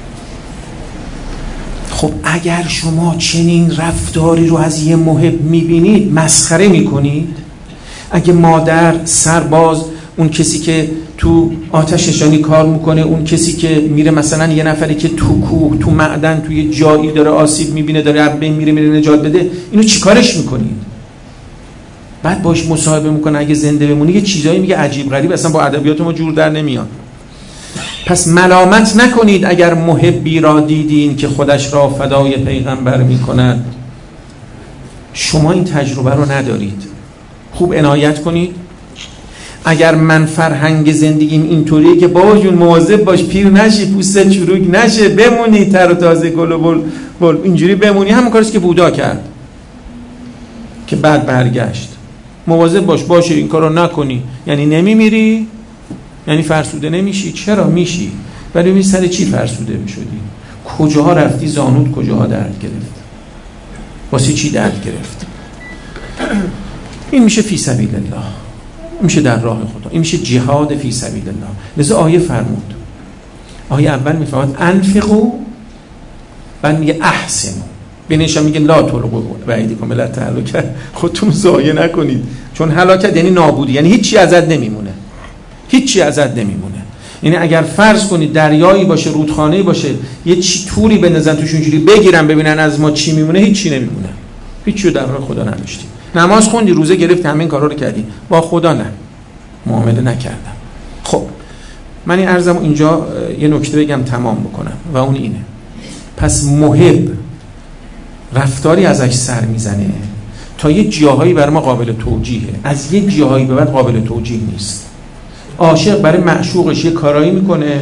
خب اگر شما چنین رفتاری رو از یه محب میبینید مسخره میکنید. اگه مادر، سرباز، اون کسی که تو آتش نشانی کار میکنه، اون کسی که میره مثلا یه نفری که تو کوه، تو معدن، تو یه جایی داره آسیب میبینه، داره از بین میره میره نجات بده، اینو چیکارش میکنید؟ بعد باش مصاحبه میکنه اگه زنده بمونی یه چیزایی میگه عجیب غریب، اصلا با ادبیات ما جور در نمیاد. پس ملامت نکنید اگر محبی را دیدین که خودش را فدای پیغمبر میکند. شما این تجربه رو ندارید. خوب عنایت کنید. اگر من فرهنگ زندگیم اینطوریه که بابا جون مواظب باش پیر نشی، پوست چروک نشه، بمونی تر و تازه گل و بل بل اینجوری بمونی، همون کاریست که بودا کرد که بعد برگشت. مواظب باش باشه این کارو نکنی، یعنی نمیمیری، یعنی فرسوده نمیشی. چرا میشی؟ ولی ببین سر چی فرسوده میشدی؟ کجاها رفتی زانود، کجاها درد گرفت، واسه چی درد گرفت؟ این میشه فی سبیل الله، میشه در راه خدا، این میشه جهاد فی سبیل الله. لذا آیه فرمود، آیه اول میفرماد انفقوا، بعد میگه احسنوا، بینشا میگه لا تلقوا بایدیکم الی التهلکه، خودتون ضایع نکنید. چون هلاکت یعنی نابودی، یعنی هیچی ازت نمیمونه، هیچی ازت نمیمونه. یعنی اگر فرض کنید دریایی باشه، رودخانه‌ای باشه، یه چی توری بندازن توش اونجوری بگیرن ببینن از ما چی میمونه، هیچی نمیمونه. هیچی در راه خدا نمیشتی. نماز خوندی، روزه گرفتی، همین کارا رو کردی، با خدا نه معامله نکردم. خب من این عرضمو اینجا یه نکته بگم تمام بکنم و اون اینه. پس محب رفتاری ازش سر میزنه تا یه جاهایی برای ما قابل توجیهه، از یه جاهایی به بعد قابل توجیه نیست. عاشق برای معشوقش یه کارایی میکنه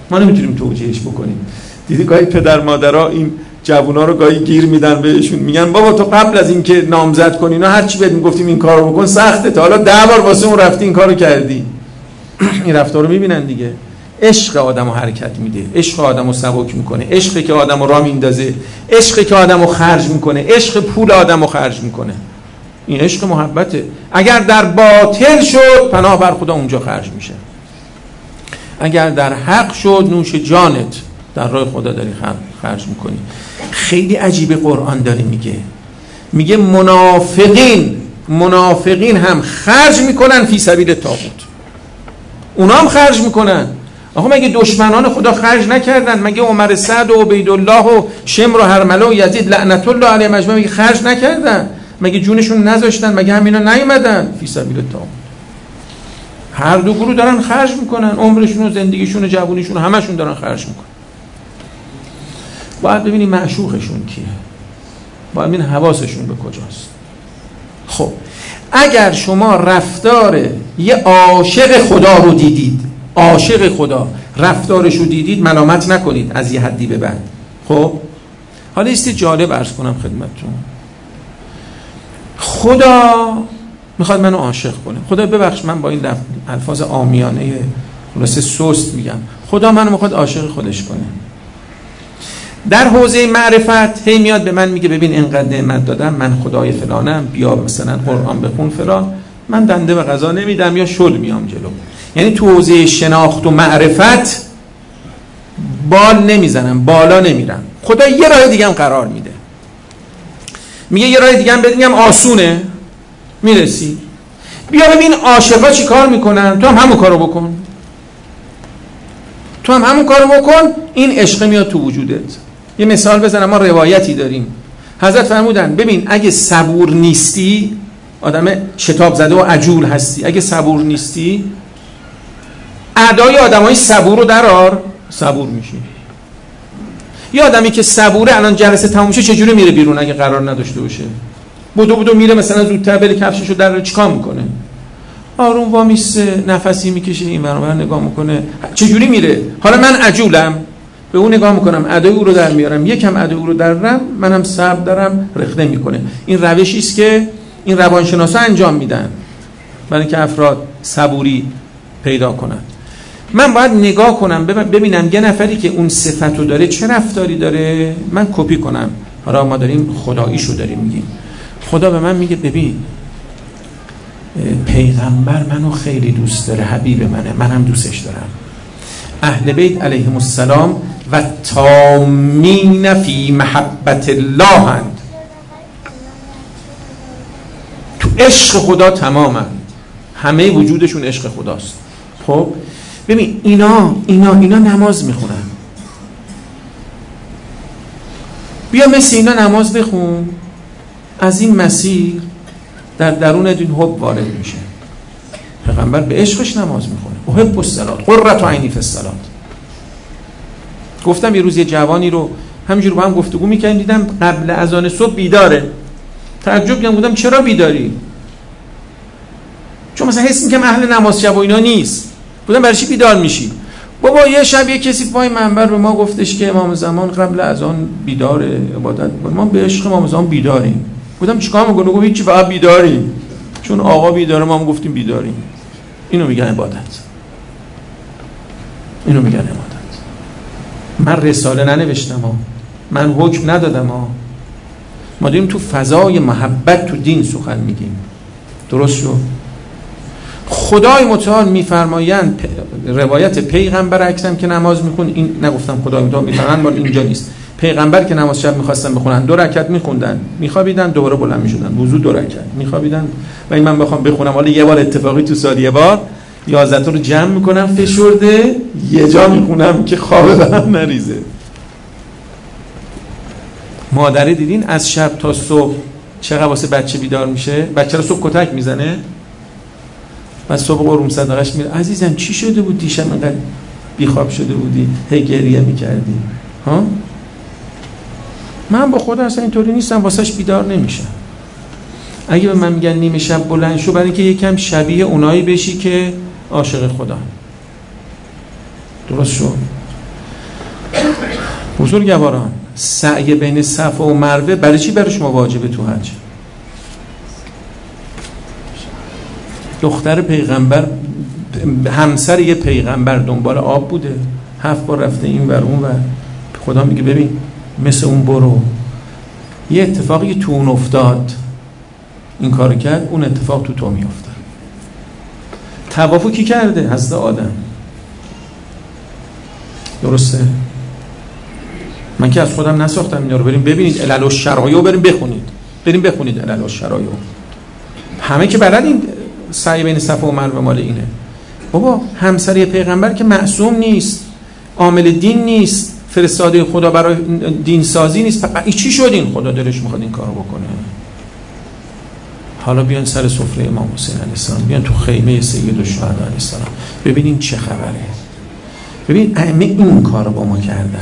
ما نمیتونیم توجیهش بکنیم. دیدی گاهی پدر مادرها این جوونا رو گاهی گیر میدن بهشون، میگن بابا تو قبل از اینکه نامزد کنی اینا هر چی بهت میگفتیم این کارو بکن سخته، تا حالا ده بار واسه اون رفتی این کارو کردی. این رفتار رو میبینن دیگه. عشق آدمو حرکت میده، عشق آدمو سبک میکنه، عشقی که آدمو راه میندازه، عشقی که آدمو خرج میکنه، عشق پول آدمو خرج میکنه. این عشق محبته. اگر در باطل شد پناه بر خدا اونجا خرج میشه، اگر در حق شد نوش جانت در راه خدا داری خرج میکنی. خیلی عجیبه قرآن داره میگه، میگه منافقین منافقین هم خرج میکنن فی سبیل طاغوت، اونا هم خرج میکنن. آخه مگه دشمنان خدا خرج نکردن؟ مگه عمر سعد و عبیدالله و شمر و هرمله و یزید لعنت الله علیهم اجمعین مگه خرج نکردن؟ مگه جونشون نذاشتن؟ مگه همینا نیومدن فی سبیل طاغوت؟ هر دو گروه دارن خرج میکنن، عمرشون و زندگیشون و جوونیشون و همشون دارن خرج میکنن. باید ببینیم معشوقشون کیه، باید ببینیم حواسشون به کجاست. خب اگر شما رفتار یه عاشق خدا رو دیدید، عاشق خدا رفتارش رو دیدید، ملامت نکنید از یه حدی به بعد. خب حالا ایستی جالب عرض کنم خدمتتون. خدا میخواد منو عاشق کنه. خدا ببخش من با این الفاظ عامیانه خلاصه سست میگم، خدا منو میخواد عاشق خودش کنه. در حوزه معرفت هی میاد به من میگه ببین اینقدر نعمت دادم، من خدای فلانم، بیا مثلا قرآن بخون فلان. من دنده به قضا نمیدم یا شل میام جلو. یعنی تو حوزه شناخت و معرفت بال نمیزنم، بالا نمیرم. خدا یه راه دیگه هم قرار میده، میگه یه راه دیگه هم بهت میگم آسونه، میرسی. بیا ببین عاشقا چی کار میکنن، تو هم همون کارو بکن، تو هم همون کارو بکن، این عشق میاد تو وجودت. یه مثال بزنم، ما روایتی داریم حضرت فرمودن ببین اگه صبور نیستی، آدم شتاب زده و عجول هستی، اگه صبور نیستی اعدای آدمای صبور رو درار، صبور میشی. یه آدمی که صبوره الان جلسه تموم شه چجوری میره بیرون اگه قرار نداشته باشه؟ بدو بدو میره مثلا زودتر بره کفششو در چیکار میکنه؟ آروم وامیسته، نفسی میکشه، این برابر نگاه میکنه. چجوری میره؟ حالا من عجولم، به اون نگاه میکنم، ادای او رو در میارم، یکم ادای او رو درم، منم صبر دارم، رخنه میکنه. این روشی است که این روانشناسا انجام میدن برای اینکه افراد صبوری پیدا کنن. من باید نگاه کنم ببینم یه نفری که اون صفتو داره چه رفتاری داره، من کپی کنم. حالا ما داریم خداییشو داریم میگیم. خدا به من میگه ببین پیغمبر منو خیلی دوست داره، حبیب منه، منم دوستش دارم. اهل بیت علیهم السلام و تامین فی محبت الله هند، تو عشق خدا تمامن، همه وجودشون عشق خداست. خب ببین اینا اینا اینا نماز میخونن، بیا مثل اینا نماز بخون، از این مسیر در درون این حب وارد میشه. پیغمبر به عشقش نماز میخونه، احب الصلات قرة عینی فی الصلات. گفتم یه روز یه جوانی رو همینجور با هم گفتگو میکنیم، دیدم قبل اذان صبح بیداره. تعجب کردم، گفتم چرا بیداری؟ چون مثلا حس میکنم اهل نماز شب و اینا نیست. گفتم برای چی بیدار میشی؟ بابا یه شب یه کسی پای منبر به ما گفتش که امام زمان قبل اذان بیداره عبادت، ما به عشق امام زمان بیداریم. گفتم چیکار میکنه؟ گفت هیچی، فقط بیداریم، چون آقا بیداره ما هم گفتیم بیداریم. اینو میگن عبادت، اینو میگن عبادت. من رساله ننوشتم ها، من حکم ندادم ها، ما داریم تو فضای محبت تو دین سخن میگیم. درست شد؟ خدای متعال میفرمایند، روایت پیغمبر عکسم که نماز میخون، این نگفتم خدای متعال میفرمایند مال اینجا نیست. پیغمبر که نماز شب میخواستن بخونن دو رکعت میخوندن، میخوابیدن، دوباره بلند میشدن، وضو دو رکعت میخوابیدن. و این من بخوام بخونم حالا یه بار اتفاقی تو سال یه بار یازده تا رو جمع میکنم فشرده یه جا میخونم که خوابه برم نریزه. مادره دیدین از شب تا صبح چقدر واسه بچه بیدار میشه؟ بچه رو صبح کتک میزنه، بعد صبح قرم صدقش میره، عزیزم چی شده بود دیشب انقدر بیخواب شده بودی هی گریه میکردی؟ ها؟ من با خودم اصلا اینطوری نیستم، واسهش بیدار نمیشم. اگه به من میگن نیمه شب بلند شو، برای اینکه یکم شبیه اونایی بشی که عاشق خدا. درست شد؟ بزرگواران سعی بین صفا و مروه برای چی برای شما واجبه تو حج؟ دختر پیغمبر، همسر یه پیغمبر دنبال آب بوده، هفت بار رفته این ور اون ور، خدا میگه ببین مثل اون برو. یه اتفاقی تو اون افتاد، این کار کرد، اون اتفاق تو تو میافتاد. طوافو کی کرده؟ حضرت آدم. درسته؟ من که از خودم نساختم اینا رو. بریم ببینید علل الشرایع، بریم بخونید، بریم بخونید علل الشرایع. همه که بلدین سعی بین صفا و مروه مال اینه. بابا همسر پیغمبر که معصوم نیست، عامل دین نیست، فرستاده خدا برای دین سازی نیست. این چی شد؟ این خدا دلش میخواد این کارو بکنه. حالا بیان سر سفره امام حسین علیه السلام، بیان تو خیمه سید الشهدا علیه السلام، ببینین چه خبره. ببین ائمه این کارو با ما کردن.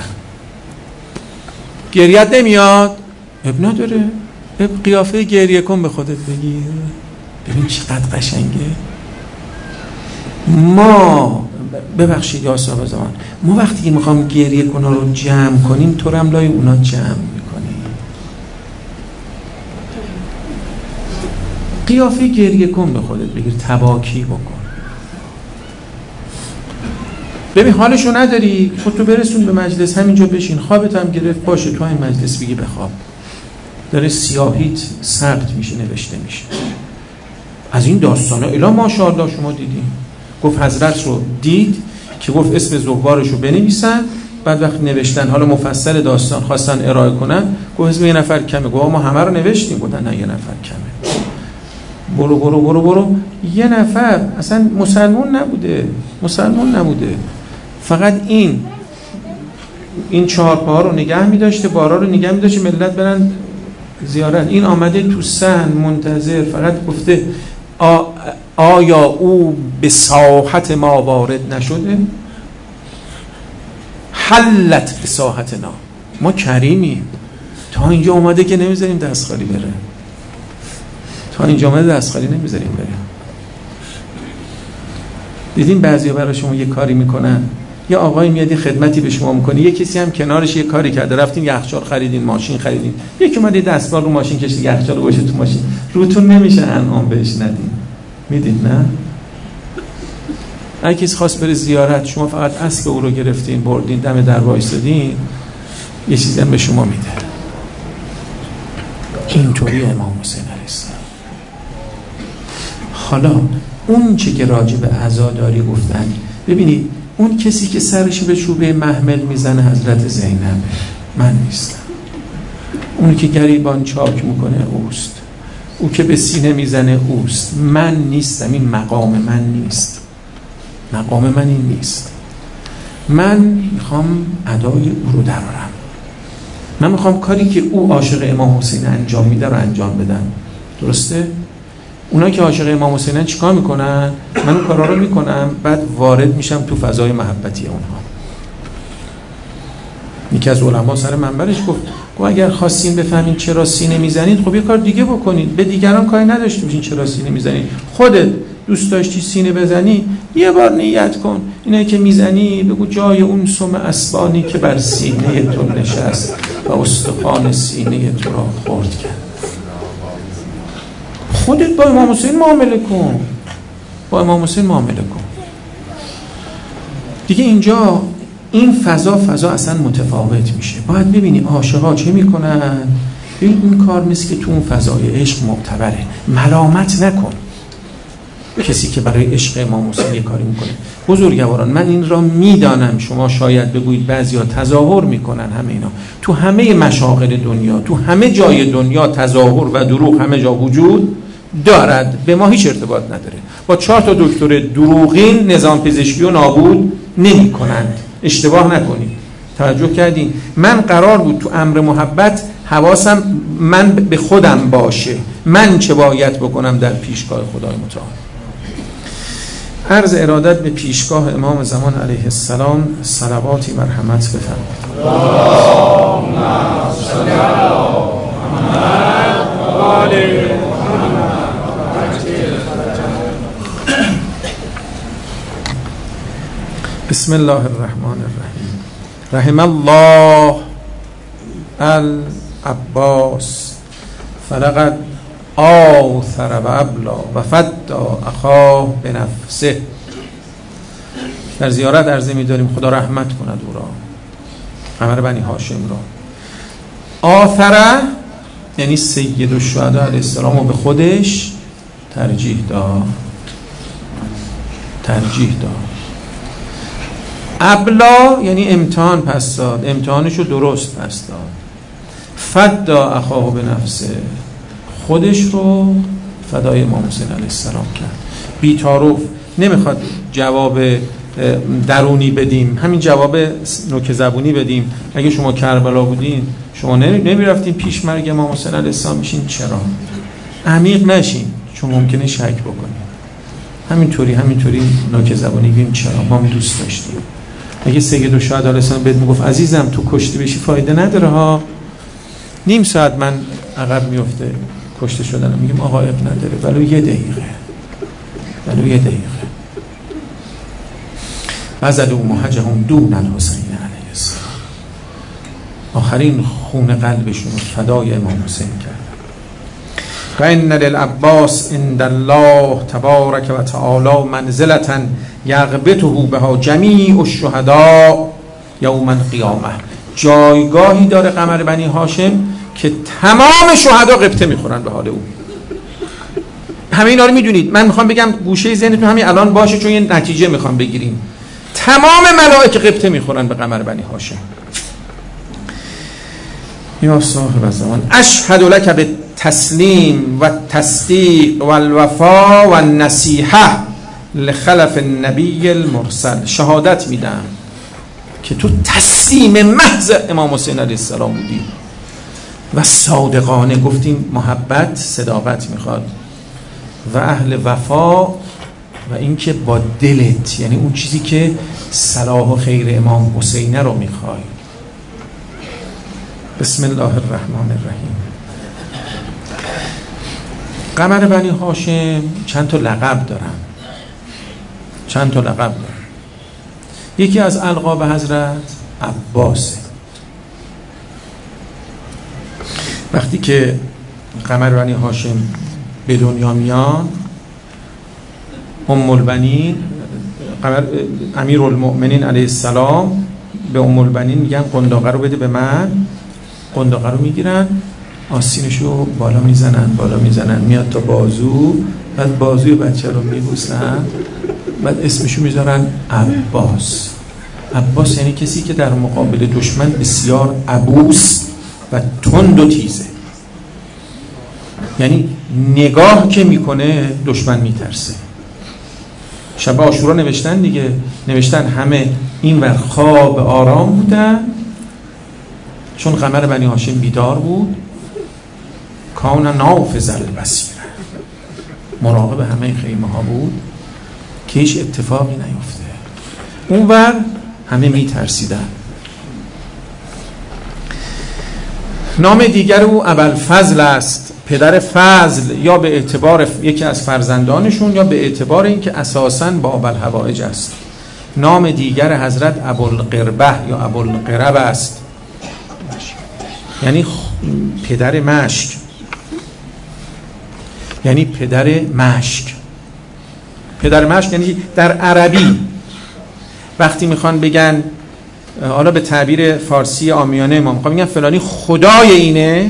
گریت نمیاد؟ اب نداره، اب قیافه گریه کن به خودت بگیر. ببین چقدر قشنگه. ما ببخشید یا صاحب زمان، ما وقتی که میخوام گریه کنه رو جمع کنیم، تو هم لای اونا جمع میکنیم. قیافه گریه کن به خودت بگیر، تباکی بکن. ببین حالشو نداری، خودتو برسون به مجلس، همینجا بشین. خوابت هم گرفت، باشه تو این مجلس بگی بخواب. داره سیاهیت ثبت میشه، نوشته میشه. از این داستانا الا ماشاءالله شما دیدین. گفت حضرت رو دید که گفت اسم زوارش رو بنویسن، بعد وقت نوشتن حالا مفصل داستان خواستن ارائه کنن، گفت اسم یه نفر کمه. گفت ما همه رو نوشتیم. گفتن نه یه نفر کمه. برو برو برو برو یه نفر اصلا مسلمون نبوده، مسلمون نبوده، فقط این این چهار پاها رو نگه می داشته، بارا رو نگه می داشته، ملت برن زیارت. این آمده تو سن منتظر، فقط گفته آ... آیا او به ساحت ما وارد نشده؟ حلت به ساحتنا، ما کریمیم، تا اینجا اومده که نمیذاریم دست خالی بره، تا اینجا اومده دست خالی نمیذاریم بره. دیدین بعضیا برای شما یه کاری میکنن، یه آقایی میاد یه خدمتی به شما میکنه، یه کسی هم کنارش یه کاری کرده، رفتین یخچال خریدین، ماشین خریدین، یکی اومد دستمال رو ماشین کشید، یخچال رو گوشه تو ماشین، روتون نمیشه انعام بهش ندین. میدین نه؟ اگه کسی خواست بره زیارت، شما فقط اسب او رو گرفتین بردین دم در وایسادین، یه چیزی هم به شما میده. اینطوری امام حسین علیه السلام. حالا اون چه که راجع به عزاداری گفتن، ببینید اون کسی که سرش به چوبه محمل میزنه حضرت زینب، من نیستم. اون که گریبان چاک میکنه اوست، او که به سینه میزنه اوست، من نیستم. این مقام من نیست، مقام من این نیست. من میخوام ادای او رو درارم، من میخوام کاری که او عاشق امام حسین انجام میده رو انجام بدم. درسته؟ اونا که عاشق امام حسینن چیکار میکنن؟ من اون کارا رو میکنم، بعد وارد میشم تو فضای محبتی اونها. یکی از علما سر منبرش گفت گفت اگر خواستین بفهمین چرا سینه میزنید، خب یه کار دیگه بکنید، به دیگران کاری نداشته باشین چرا سینه میزنید. خودت دوست داشتی سینه بزنی، یه بار نیت کن، اینایی که میزنی بگو جای اون سم اسبانی که بر سینه تو نشست و استخوان سینه تو را خورد کرد. خودت با امام حسین معامله کن، با امام حسین معامله کن دیگه. اینجا این فضا فضا اصلا متفاوت میشه. باید ببینی عاشقا چه میکنن. ببین این کار مثل که تو اون فضای عشق معتبره. ملامت نکن کسی که برای عشق امام حسین یه کاری میکنه. بزرگواران من این را میدانم، شما شاید بگویید بعضیا تظاهر میکنن، همه اینا تو همه مشاغل دنیا، تو همه جای دنیا تظاهر و دروغ همه جا وجود دارد، به ما هیچ ارتباط نداره. با چهار تا دکتر دروغین نظام پزشکی رو نابود نمی کنند. اشتباه نکنید. توجه کردین؟ من قرار بود تو امر محبت حواسم من به خودم باشه، من چه باید بکنم در پیشگاه خدای متعال. عرض ارادت به پیشگاه امام زمان علیه السلام صلواتی مرحمت بفرمایید. اللهم صل علی محمد و آل محمد. بسم الله الرحمن الرحیم. رحم الله العباس فلقد آثر و ابلا و فدا اخاه بنفسه. در زیارت عرضه می داریم خدا رحمت کند او را، قمر بنی هاشم را. آثره یعنی سید الشهدا علیه السلام رو به خودش ترجیح داد، ترجیح داد. ابلا یعنی امتحان پس داد، امتحانش رو درست پس داد. فدا اخاه به نفسه، خودش رو فدای امام حسین علیه السلام کرد. بی‌تعارف نمیخواد جواب درونی بدیم، همین جواب نوک زبونی بدیم. اگه شما کربلا بودین شما نمیرفتین پیش مرگ امام حسین علیه السلام میشین؟ چرا؟ عمیق نشین چون ممکنه شک بکنین. همینطوری همینطوری نوک زبونی بگیم چرا ما هم دوست داشتیم. اگه سید الشهدا علیه السلام بهت میگفت عزیزم تو کشته بشی فایده نداره ها، نیم ساعت من عقب میفته کشته شدنم، میگیم آقا اب نداره ولو یه دقیقه، ولو یه دقیقه. بذلوا محجهم دون الحسین علیه السلام، آخرین خون قلبشون رو فدای امام حسین کرد. و ان للعباس عند الله تبارک و تعالی منزلة یغبطه بها جمیع الشهداء یوم القیامه. جایگاهی داره قمر بنی هاشم که تمام شهدا غبطه میخورن به حال او. همه اینا رو میدونید، من میخوام بگم گوشه ذهنتون همین الان باشه چون یه نتیجه میخوام بگیریم. تمام ملائکه غبطه میخورن به قمر بنی هاشم. یا صاحب زمان اشهد لک به تسلیم و تصدیق و الوفا و النصیحه لخلف النبی المرسل. شهادت میدم که تو تسلیم محض امام حسین علیه السلام بودی و صادقانه، گفتیم محبت صداقت میخواد، و اهل وفا و اینکه با دلت، یعنی اون چیزی که صلاح و خیر امام حسین رو میخوای. بسم الله الرحمن الرحیم. قمر بنی هاشم چند تا لقب دارن، چند تا لقب دارن. یکی از القاب حضرت عباسه. وقتی که قمر بنی هاشم به دنیا میان، ام البنین قمر امیر المؤمنین علیه السلام به ام البنین میگن قنداقه رو بده به من. قنداقه رو میگیرن، آستینشو بالا میزنن بالا میزنن میاد تا بازو، بعد بازوی بچه رو میبوسن، بعد اسمشو میذارن عباس. عباس یعنی کسی که در مقابل دشمن بسیار عبوس و تند و تیزه، یعنی نگاه که میکنه دشمن میترسه. شب عاشورا نوشتن دیگه، نوشتن همه این ور خواب آرام بودن چون قمر بنی هاشم بیدار بود. کان نافذ البصیر، مراقب همه خیمه ها بود که هیچ اتفاقی نیفته. اون ور همه میترسیدن. نام دیگر او ابوالفضل است، پدر فضل، یا به اعتبار یکی از فرزندانشون یا به اعتبار اینکه اساساً باب الحوائج است. نام دیگر حضرت ابوالقربه یا ابوالقرب است، یعنی پدر مشک، یعنی پدر مشک. پدر مشک یعنی در عربی وقتی میخوان بگن، حالا به تعبیر فارسی عامیانه ما میخوان بگن فلانی خدای اینه،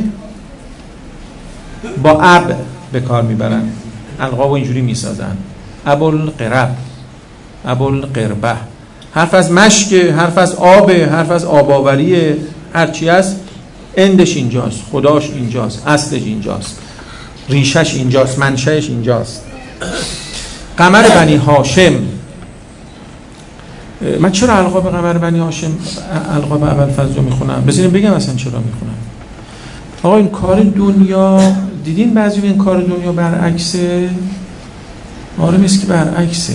با اب به کار میبرن، القابو اینجوری میسازن. ابوالقرب، ابوالقربه، حرف از مشک، حرف از آب، حرف از آباوریه، هرچی هست اندش اینجاست، خداش اینجاست، اصلش اینجاست، ریشش اینجاست، منشأش اینجاست. قمر بنی هاشم، من چرا القاب قمر بنی هاشم القاب ابوالفضل رو میخونم؟ بذارین بگم اصلا چرا میخونم. آقا این کار دنیا، دیدین بعضی این کار دنیا برعکسه؟ آره نیست که برعکسه.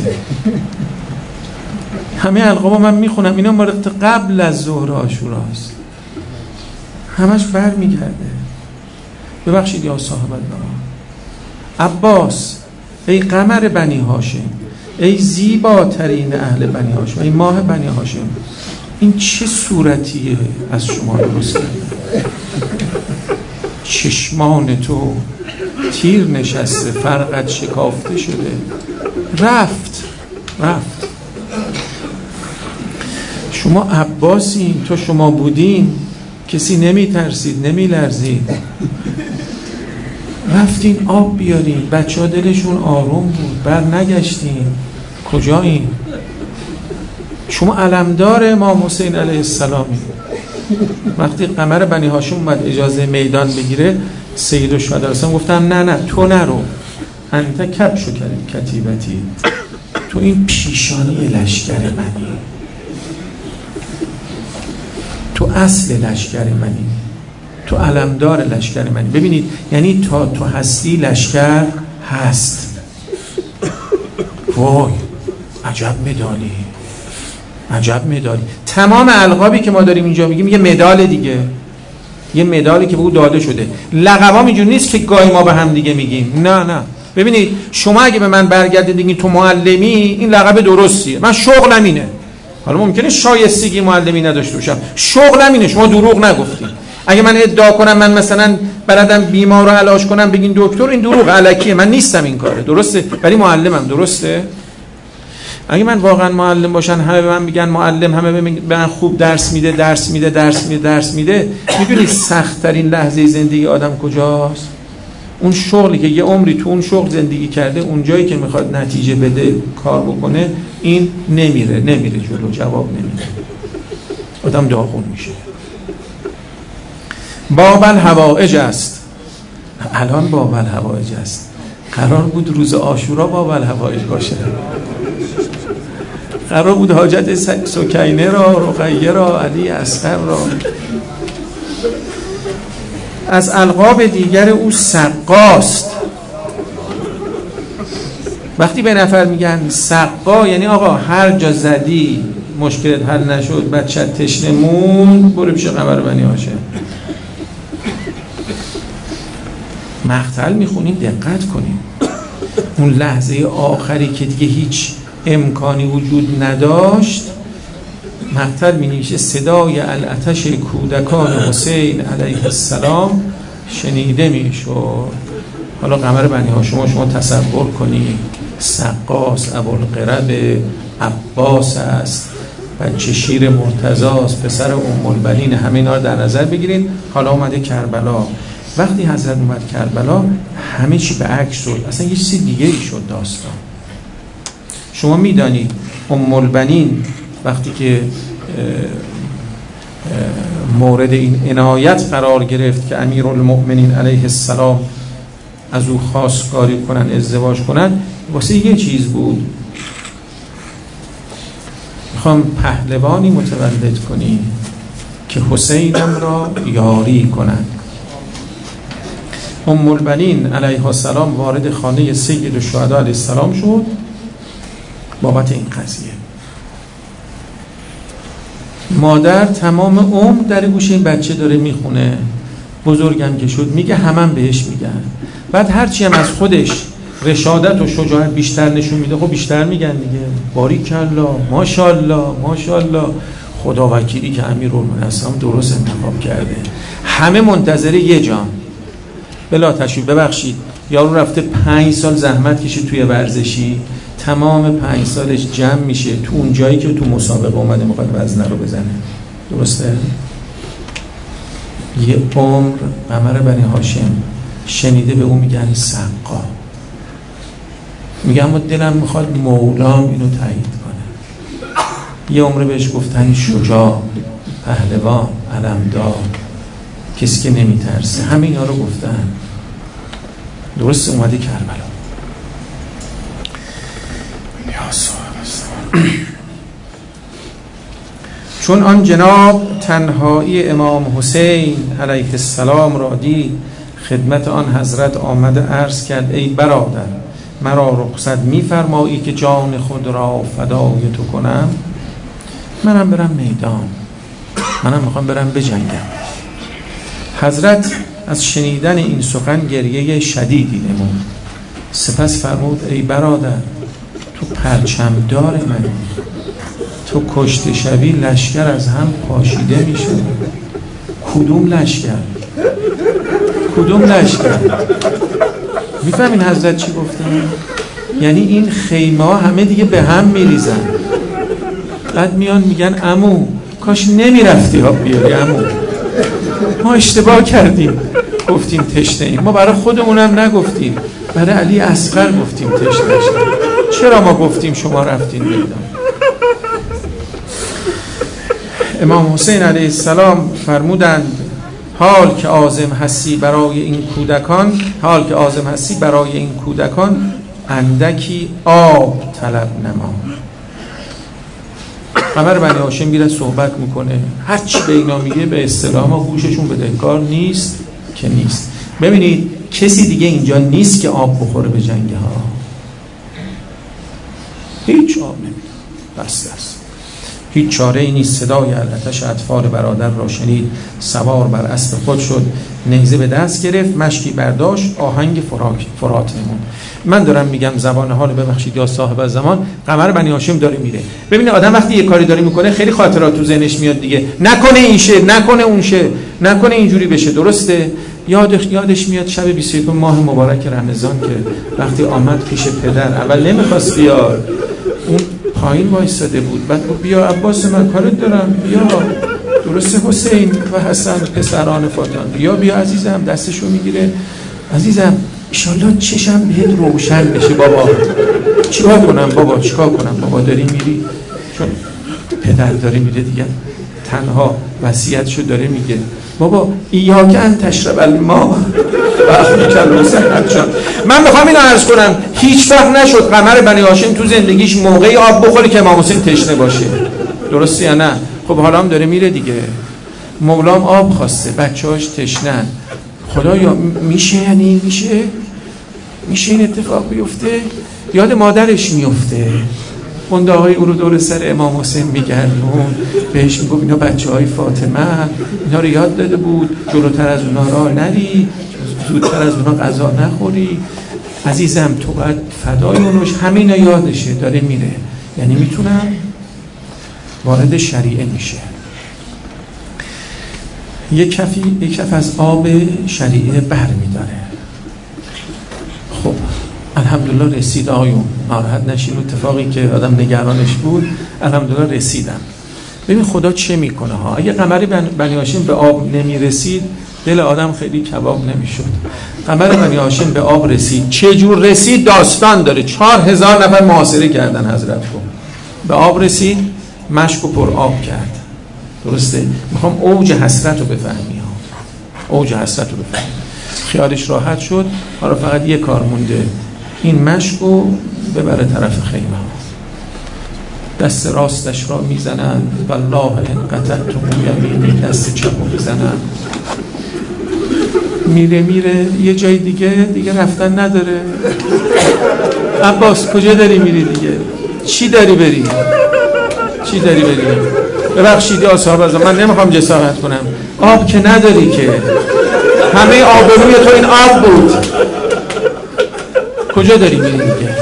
همه القاب من میخونم، اینا مورد قبل از ظهر عاشوراست، همش بر میگرده. ببخشید یا صاحب الله. عباس، ای قمر بنی هاشم، ای زیباترین اهل بنی هاشم، ای ماه بنی هاشم، این چه صورتیه از شما درست کرده؟ چشمان تو تیر نشسته، فرقت شکافته شده. رفت رفت. شما عباسین، تو شما بودین کسی نمی ترسید، نمی لرزید. رفتین آب بیارین، بچه ها دلشون آروم بود، بر نگشتین. کجایین؟ شما علمدار امام حسین علیه السلامی. وقتی قمر بنی هاشم اومد اجازه میدان بگیره، سید الشهدا گفتم نه نه تو نرو، انت کبش کتیبتی، تو این پیشانی لشکر منی، تو اصل لشکر منی، تو علمدار لشکر منی. ببینید یعنی تا تو هستی لشکر هست. وای عجب مدالی، عجب مدالی. تمام القابی که ما داریم اینجا میگیم یه مدال دیگه، یه مدالی که به او داده شده. لقبام اینجور نیست که گاهی ما به هم دیگه میگیم، نه نه. ببینید شما اگه به من برگردید دیگه تو معلمی، این لقب درستیه، من شغلم اینه. حالا ممکنه شایستگی معلمی نداشته باشم، شغلم اینه، شما دروغ نگفتید. اگه من ادعا کنم من مثلا بلدم بیمار رو علاج کنم بگین دکتر، این دروغ الکیه، من نیستم این کاره، درسته؟ ولی معلمم، درسته؟ اگه من واقعا معلم باشن همه به من میگن معلم، همه به من خوب درس میده درس میده درس میده درس میده، میدونید سخت ترین لحظه زندگی آدم کجاست؟ اون شغلی که یه عمری تو اون شغل زندگی کرده، اون جایی که میخواد نتیجه بده کار بکنه، این نمیره نمیره جلو، جواب نمیده، آدم داغون میشه. باب الحوائج است. الان باب الحوائج است، قرار بود روز عاشورا باب الحوائج باشه، قرار بود حاجت سکینه را، رقیه را، علی اصغر را. از القاب دیگر او سقاست. وقتی به نفر میگن سقا یعنی آقا هر جا زدی مشکلت حل نشد، بچت تشنه موند، برو پیش قمر بنی هاشم. مقتل میخونیم دقت کنیم، اون لحظه آخری که دیگه هیچ امکانی وجود نداشت، مقتل می نویشه صدای العطش کودکان حسین علیه السلام شنیده می شد. حالا قمر بنی هاشم شما تصور کنید، سقاس، ابوالقرب، عباس است، بچه شیر مرتضی است، پسر ام البنین، همه اینا رو در نظر بگیرید. حالا اومده کربلا. وقتی حضرت اومد کربلا همه چی به عکس شد، اصلا یه چیز دیگه ای شد داستان. شما میدانید ام البنین وقتی که مورد این عنایت قرار گرفت که امیرالمؤمنین علیه السلام از او خواستگاری کنن، ازدواج کنن، واسه یه چیز بود، میخوام پهلوانی متولد کنی که حسینم را یاری کنن. ام البنین علیه السلام وارد خانه سید الشهدا علیه السلام شد بابت این قضیه. مادر تمام عمر در گوشه این بچه داره میخونه، بزرگم که شد میگه همم بهش میگن، بعد هرچی هم از خودش رشادت و شجاعت بیشتر نشون میده خب بیشتر میگن دیگه، باریکالله، ماشاءالله ماشاءالله، خدا وکیلی که امیرالمومنین اسلام درست انتخاب کرده. همه منتظر یه جام. بلا تشریف ببخشید یارو رفته پنج سال زحمت کشید توی ورزشی، تمام پنج سالش جمع میشه تو اون جایی که تو مسابقه اومده میخواد وزنه رو بزنه، درسته؟ یه عمر قمر بنی هاشم شنیده به اون میگن سقا، میگم اما دلم میخواد مولام اینو تایید کنه. یه عمر بهش گفتن شجاع، پهلوان، علمدار، کسی که نمیترسه، همه اینا رو گفتن. درست اومده کربلا. چون آن جناب تنهایی امام حسین علیه السلام را دید، خدمت آن حضرت آمده عرض کرد ای برادر، مرا رخصت می‌فرمایی که جان خود را فدای تو کنم؟ منم برم میدان، منم میخوام برم بجنگم. حضرت از شنیدن این سخن گریه شدیدی نمود، سپس فرمود ای برادر، تو پرچمدار منی، تو کشته شوی لشکر از هم پاشیده میشه. کدوم لشکر؟ کدوم لشکر؟ میفهمین حضرت چی گفتن؟ یعنی این خیمه ها همه دیگه به هم میریزن. بعد میان میگن عمو کاش نمیرفتی ها بیاری عمو، ما اشتباه کردیم گفتیم تشنه ایم، ما برای خودمونم نگفتیم، برای علی اصغر گفتیم تشنه شدیم، چرا ما گفتیم شما رفتین میدان. امام حسین علیه السلام فرمودند حال که عازم هستی برای این کودکان، حال که عازم هستی برای این کودکان اندکی آب طلب نما. قمر بنی هاشم میره صحبت میکنه، هر چی به اینا میگه به اصطلاح ما گوششون بدهکار نیست که نیست. ببینید کسی دیگه اینجا نیست که آب بخوره به جنگه ها، هیچ آب نمیده، بس است. هیچ چاره ای نیست. صدای العتش اطفال برادر را شنید، سوار بر اسب خود شد، نیزه به دست گرفت، مشکی برداشت، آهنگ فراک فرات نمون. من دارم میگم زبان حال، ببخشید یا صاحب زمان، قمر بنی هاشم داره میره. ببینید آدم وقتی یه کاری داره میکنه خیلی خاطرات تو ذهنش میاد دیگه، نکنه این شه، نکنه اون شه، نکنه اینجوری بشه، درسته؟ یاد یادش میاد شب بیست و یکم ماه مبارک رمضان که وقتی آمد پیش پدر، اول نمیخواست بیاد، اون پایین وایساده بود، بعد گفت بیا عباس من کارت دارم، بیا، درسته حسین و حسن پسران فاطمه، بیا بیا عزیزم، دستشو میگیره، عزیزم انشالله چشم بهت روشن بشه بابا، چیکار کنم بابا، چیکار کنم بابا، داری میری، چون پدر داره میره دیگه، تنها وصیتشو داره میگه، بابا ایاک ان تشرب الماء وقتی کلو سحت جان. من میخوام اینو عرض کنم، هیچ وقت نشد قمر بنی هاشم تو زندگیش موقعی آب بخوره که امام حسین تشنه باشه، درسته یا نه؟ خب حالا هم داره میره دیگه، مولام آب خواسته، بچه‌هاش تشنن، خدایا میشه، یعنی میشه میشه این اتفاق بیفته؟ یاد مادرش میفته، اون دعای او رو دور سر امام حسین میگردون، بهش میگفت اینا بچه های فاطمه، اینا رو یاد داده بود جلوتر از اونا را نری، زودتر از اونا غذا نخوری، عزیزم تو باید فدای اونوش، همین یادشه، داره میره، یعنی میتونم وارد شریعه میشه. یک کفی یک کف از آب شریعه بر میداره. خب الحمدلله رسید آقایون، ناراحت نشین، اتفاقی که آدم نگرانش بود الحمدلله رسیدم. ببین خدا چه میکنه ها، اگه قمر بنی هاشم به آب نمیرسید دل آدم خیلی کباب نمیشد. قمر بنی هاشم به آب رسید، چه جور رسید داستان داره، چهار هزار نفر محاصره کردن حضرت رو، به آب رسید، مشک و پر آب کرد، درسته؟ میخوام اوج حسرت رو بفهمی ها، اوج حسرت رو بفهمی. خیالش راحت شد، حالا فقط یه کار مونده، این مشک رو ببره طرف خیمه ها. دست راستش را میزنند والله ان قطعتم یمینی، دست چپ رو میزنند، میره میره یه جای دیگه دیگه رفتن نداره. عباس کجا داری میری دیگه؟ چی داری بری؟ چی داری بری؟ ببخشید یا صاحب از من نمیخوام جسارت کنم، آب که نداری که، همه آبروی تو این آب بود، کجا داری میری دیگه؟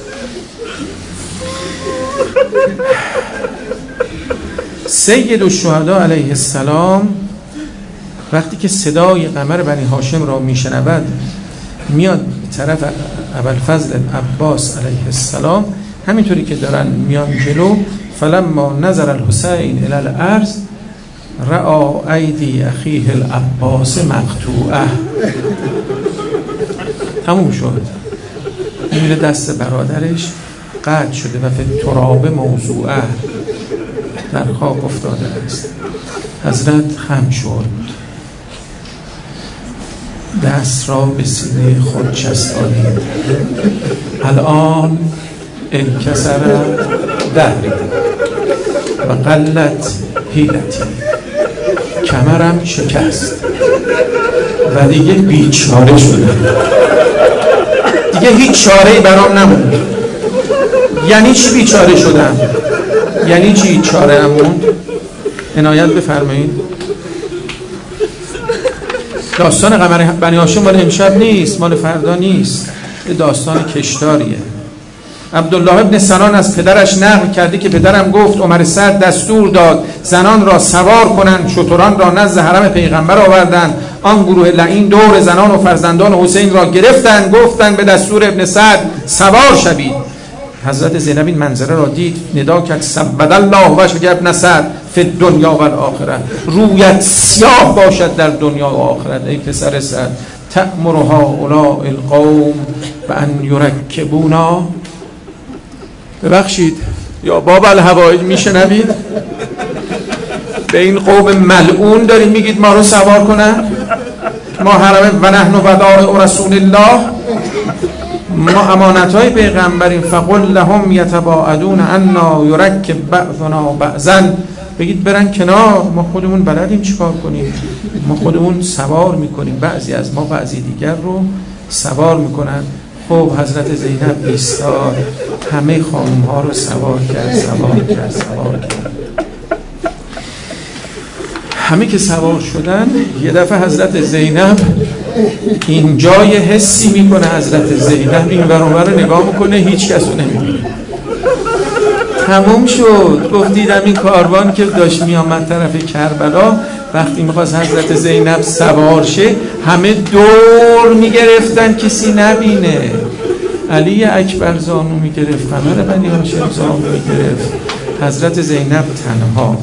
سید الشهدا علیه السلام وقتی که صدای قمر بنی هاشم را میشنود میاد طرف ابوالفضل عباس علیه السلام، همینطوری که دارن میان جلو، فلما نظر الحسین الی الارض رأى ایدی اخیه العباس مقطوعه. تموم شد، میره دست برادرش قطع شده و فی تراب موضوعه، در خاک افتاده است. حضرت خم شد، دست را به سینه خود چسبانید، الان انکسر دهری و قلت حیلتی، کمرم شکست و دیگه بیچاره شدم، دیگه هیچ چاره‌ای برام نموند. یعنی چی بیچاره شدم؟ یعنی چی چاره نموند؟ عنایت بفرمایید. داستان قمر بنی هاشم مال امشب نیست، مال فردا نیست، داستان کشتاریه. عبدالله ابن سنان از پدرش نقل کرده که پدرم گفت عمر سعد دستور داد زنان را سوار کنند، شتران را نزد حرم پیغمبر آوردند، آن گروه لعین دور زنان و فرزندان حسین را گرفتند، گفتند به دستور ابن سعد سوار شوید. حضرت زینب این منظره را دید، ندا کرد سبد الله وجهک ابن سعد فی الدنیا و الاخره، رویت سیاه باشد در دنیا و آخرت ای پسر سعد. تأمر هؤلاء القوم بأن یرکبونا، ببخشید یا باب الهوائج میشنوید، به این قوم ملعون دارید میگید ما رو سوار کنن؟ ما حرم و نحن ودائع رسول الله، ما امانت های پیغمبریم. فقل لهم یتباعدون عنا یرکب بعضنا بعضا، بگید برن کنار، ما خودمون بلدیم چیکار کنیم، ما خودمون سوار میکنیم، بعضی از ما بعضی دیگر رو سوار میکنن. خب حضرت زینب ایستاد، همه خانم ها رو سوار کرد سوار کرد سوار کرد. همه که سوار شدن، یه دفعه حضرت زینب اینجا یه حسی میکنه، حضرت زینب این ور اون ور رو نگاه میکنه، هیچ کس رو نمیبینه. تموم شد. گفت دیدم این کاروان که داشت میامد طرف کربلا، وقتی میخواست حضرت زینب سوار شه همه دور میگرفتن کسی نبینه. علی اکبر زانو میگرفت، قمر بنی هاشم زانو میگرفت، حضرت زینب تنها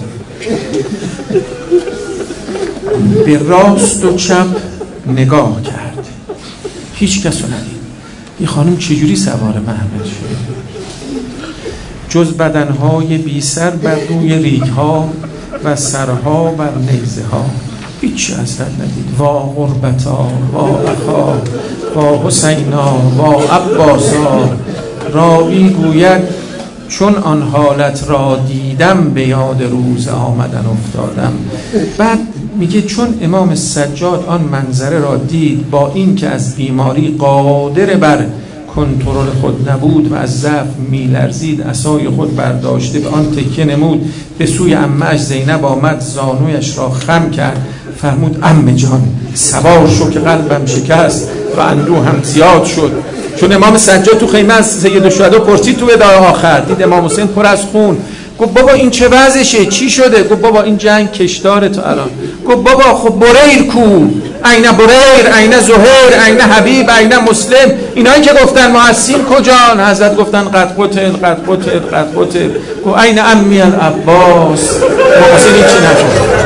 به راست و چپ نگاه کرد، هیچ کس رو ندید. این خانم چجوری سوار محمد شد؟ جز بدنهای بی سر بر روی ریگها و سرها بر نیزه ها هیچ حضرت ندید. وا غربتا وا اخا وا حسینا وا عباسا، راوی گوید چون آن حالت را دیدم به یاد روز آمدن افتادم. بعد میگه چون امام سجاد آن منظره را دید، با این که از بیماری قادر بر کنترل خود نبود و از ضعف میلرزید، عصای خود برداشته به آن تکیه نمود، به سوی عمه‌اش زینب آمد، زانویش را خم کرد، فرمود عمه جان سوار شو که قلبم شکست و اندوه هم زیاد شد. چون امام سجاد تو خیمه از سید الشهدا پرسید تو وداع آخر، دید امام حسین پر از خون، گفت بابا این چه وضعشه، چی شده؟ گفت بابا این جنگ کشداره تو الان. گفت بابا خب بریر کو، عین بریر، عین زهیر، عین حبیب، عین مسلم، اینایی که گفتن محسین کجان؟ حضرت گفتن قد قتل قد قتل قد قتل. گفت عین عمی العباس. محسین هیچی نشد.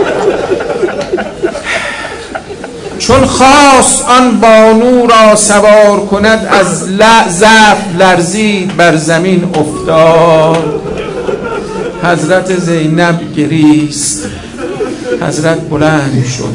چون خواست آن بانو را سوار کند، از ضعف لرزید بر زمین افتاد. حضرت زینب گریست، حضرت بلند شد.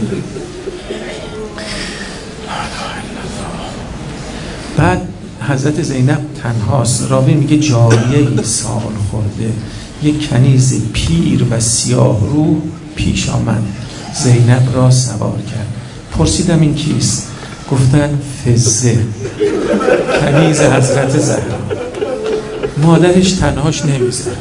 بعد حضرت زینب تنهاست. راوی میگه جاریه سال خورده، یک کنیز پیر و سیاه رو پیش آمد، زینب را سوار کرد. پرسیدم این کیست؟ گفتن فزه، کنیز حضرت زهرا. مادرش تنهاش نمیذاره.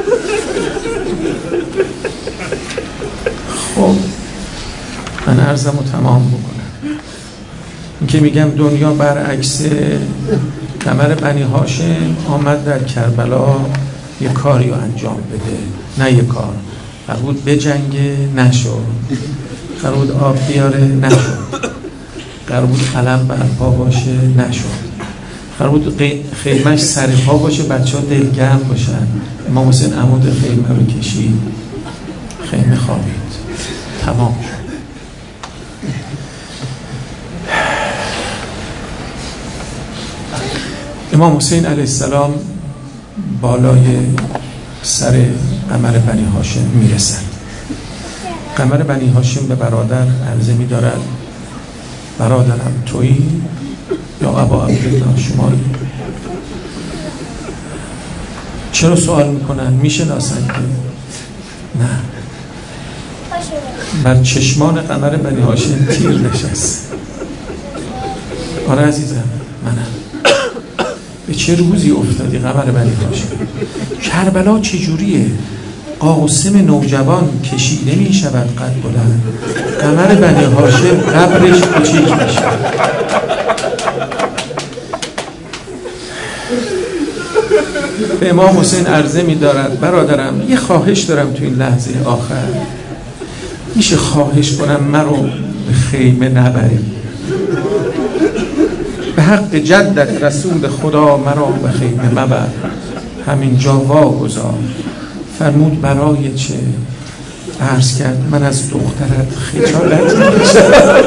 خب من عرضم رو تمام بکنم. این که میگم دنیا برعکس، قمر بنی هاشم آمد در کربلا یه کاری رو انجام بده، نه یه کار قرار بود بجنگه، نشد. قرار بود آب بیاره، نشد. قرار بود علم برپا باشه، نشد. قرار بود خیمهش سر پا باشه، بچه ها دلگرم باشن. امام حسین عمود خیمه رو کشید، خیمه خوابید، تمام شد. امام حسین علیه السلام بالای سر قمر بنی هاشم میرسند. قمر بنی هاشم به برادر عرضه می دارد برادرم تویی یا ابا عبدالله شمایی؟ چرا سوال میکنن؟ میشناسن که نه. بر چشمان قمر بنی هاشم تیر نشست. آره عزیزم منم. به چه روزی افتادی قمر بنی هاشم؟ کربلا چجوریه؟ قاسم نوجوان کشیده می شود قد بلند، قمر بنی هاشم قبرش کوچیک می شود. به امام حسین عرضه می دارد برادرم یه خواهش دارم تو این لحظه آخر، میشه خواهش کنم من رو به خیمه نبری. به حق جدت رسول خدا مرا به خیمه مبر. همینجا واگذار. فرمود برای چه؟ عرض کرد من از دخترت خجالت می‌کشم.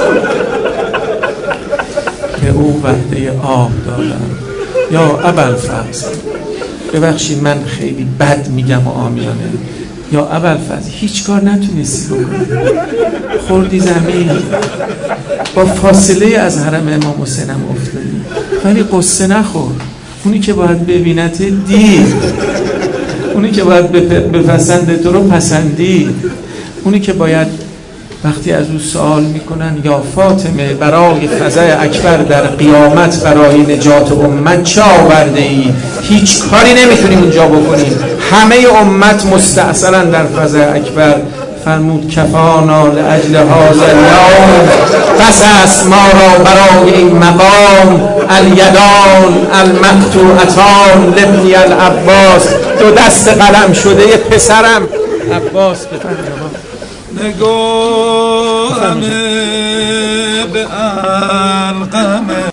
به او وعده آب دادم. یا ابوالفضل ببخشید من خیلی بد میگم و عامیانه، یا ابوالفضل هیچ کار نتونستی بکنی، خوردی زمین، با فاصله از حرم امام حسینم افتادی، ولی قصه نخور. اونی که باید ببینت دید، اونی که باید بپسنده تو رو پسندید، اونی که باید وقتی از او سوال میکنن یا فاطمه برای فزع اکبر در قیامت برای نجات امت چه آورده ای؟ هیچ کاری نمیتونی اونجا بکنی، همه امت مستأصلن در فزع اکبر. فرمود کفانا لاجل هذا اليوم، بس است ما را برای این مقام. الیدان المقطوعتان لابنی العباس، دو دست قلم شده پسرم عباس. بفرمایید نگاه همه به القمه